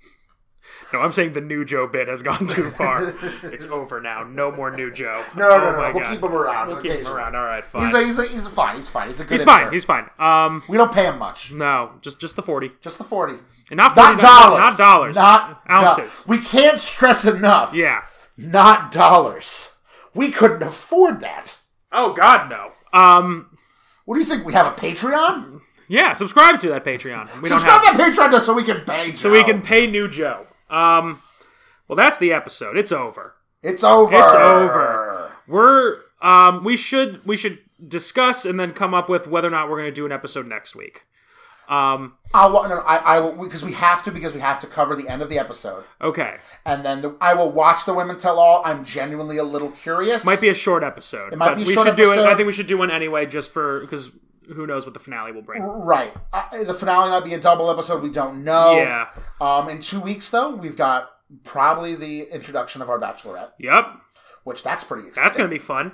No, I'm saying the New Joe bit has gone too far. It's over now. No more New Joe. No, oh no, no. my We'll God. keep him around. We'll keep him occasionally. around. All right, fine. He's a, he's a, he's a fine. He's fine. He's a good He's fine. intern. He's fine. Um, We don't pay him much. no, just just the forty, Just the forty. and not forty, Not dollars. not dollars, Not ounces. do- we can't stress enough. Yeah. Not dollars. We couldn't afford that. Oh God, no. Um, What do you think? We have a Patreon? yeah. Subscribe to that Patreon. We don't Subscribe have to Patreon so we can pay Joe. so we can pay New Joe. Um, well, that's the episode. It's over. It's over. It's over. We're um, we should we should discuss and then come up with whether or not we're going to do an episode next week. Um, I'll, no, no, I, I will because we have to because we have to cover the end of the episode, okay. and then the, I will watch the Women Tell All. I'm genuinely a little curious. Might be a short episode. It might but be a we short should do it. episode. I think we should do one anyway, just for because who knows what the finale will bring. Right. Uh, the finale might be a double episode. We don't know. Yeah. Um. In two weeks, though, we've got probably the introduction of our Bachelorette, Yep. which that's pretty exciting. That's gonna be fun.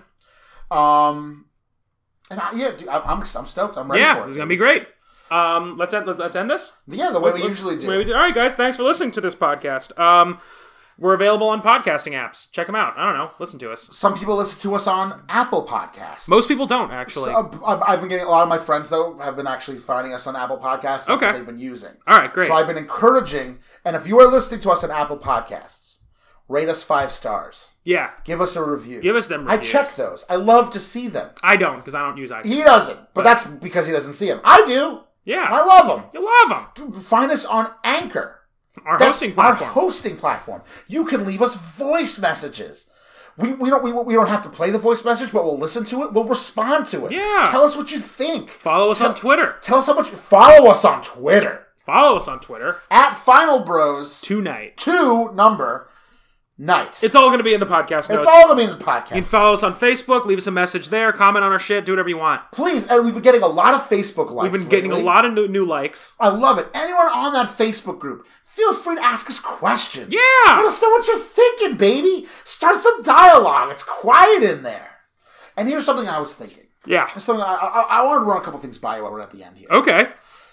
Um. And I, yeah, dude, I, I'm I'm stoked. I'm ready Yeah, for it. it's gonna be great. Um, let's end. Let's end this. Yeah, the way we Let's- usually do. the way we do. All right, guys. Thanks for listening to this podcast. Um, we're available on podcasting apps. Check them out. I don't know. Listen to us. Some people listen to us on Apple Podcasts. Most people don't actually. So, uh, I've been getting a lot of my friends though have been actually finding us on Apple Podcasts. That's Okay. what they've been using. All right, great. So I've been encouraging, and if you are listening to us on Apple Podcasts, rate us five stars. Yeah, Give us a review. give us them. I Reviews. check those. I love to see them. I don't because I don't use iTunes. He doesn't, but that's because he doesn't see them. I do. Yeah, I love them. you love them. Find us on Anchor. Our That's hosting platform. Our hosting platform. You can leave us voice messages. We, we don't we, we don't have to play the voice message, but we'll listen to it. We'll respond to it. Yeah. Tell us what you think. Follow us Tell- on Twitter. Tell us how much. Follow us on Twitter Follow us on Twitter at Final Bros tonight. two number night. It's all going to be in the podcast notes. It's all gonna be in the You can podcast. follow us on Facebook. Leave us a message there. Comment on our shit. Do whatever you want. Please, and we've been getting a lot of Facebook likes. We've been getting lately. a lot of new, new likes. I love it. Anyone on that Facebook group, feel free to ask us questions. Yeah. Let us know what you're thinking, baby. Start some dialogue. It's quiet in there. And here's something I was thinking. Yeah. Here's something I, I, I want to run a couple things by you while we're at the end here. Okay.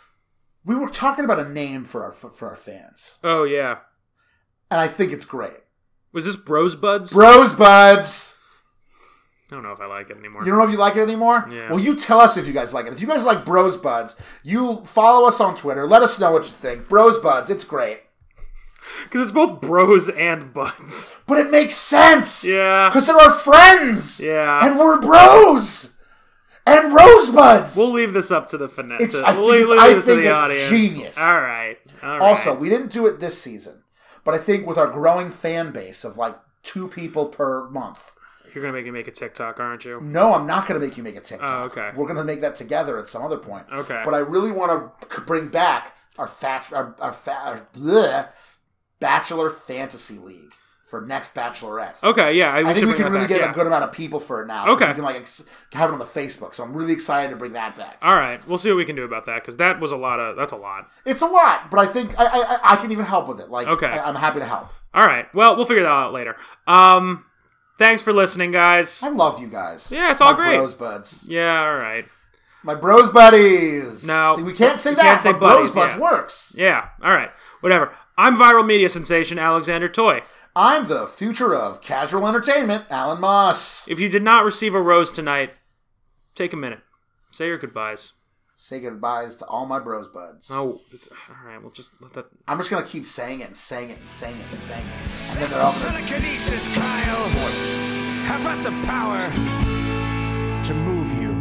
We were talking about a name for our for, for our fans, Oh, yeah. and I think it's great. Was this Bros Buds? Bros Buds. I don't know if I like it anymore. You don't know if you like it anymore? Yeah. Well, you tell us if you guys like it. If you guys like Bros Buds, you follow us on Twitter. Let us know what you think. Bros Buds, it's great. Because it's both Bros and Buds. But it makes sense. Yeah. Because they're our friends. Yeah. And we're bros. And rosebuds. We'll leave this up to the finesse. It's- I We'll think leave, it's- leave I this think to the it's audience. genius. All right. All right. Also, we didn't do it this season, but I think with our growing fan base of like two people per month. You're going to make me make a TikTok, aren't you? No, I'm not going to make you make a TikTok. Oh, okay. We're going to make that together at some other point. Okay. But I really want to bring back our fat, our, our, fat, our bleh, Bachelor Fantasy League for next Bachelorette. Okay, yeah. I, we I think should we bring can that really back, get yeah. a good amount of people for it now. Okay. We can like ex- have it on the Facebook. So I'm really excited to bring that back. All right. We'll see what we can do about that, because that was a lot of... That's a lot. It's a lot, but I think I I, I can even help with it. Like, Okay. I, I'm happy to help. All right. Well, we'll figure that out later. Um, Thanks for listening, guys. I love you guys. Yeah, it's all My great. bros buds. Yeah, all right. My bros buddies. No. See, we can't say We that. can't say but bros buddies, buds yeah. works. Yeah, all right. Whatever. I'm viral media sensation Alexander Toy. I'm the future of casual entertainment, Alan Moss. If you did not receive a rose tonight, take a minute. Say your goodbyes. Say goodbyes to all my bros buds. Oh, this, all right. We'll just let that. I'm just gonna keep saying it and saying it and saying it and saying it. And then they're all gonna Telekinesis, Kyle. voice. How about the power to move you?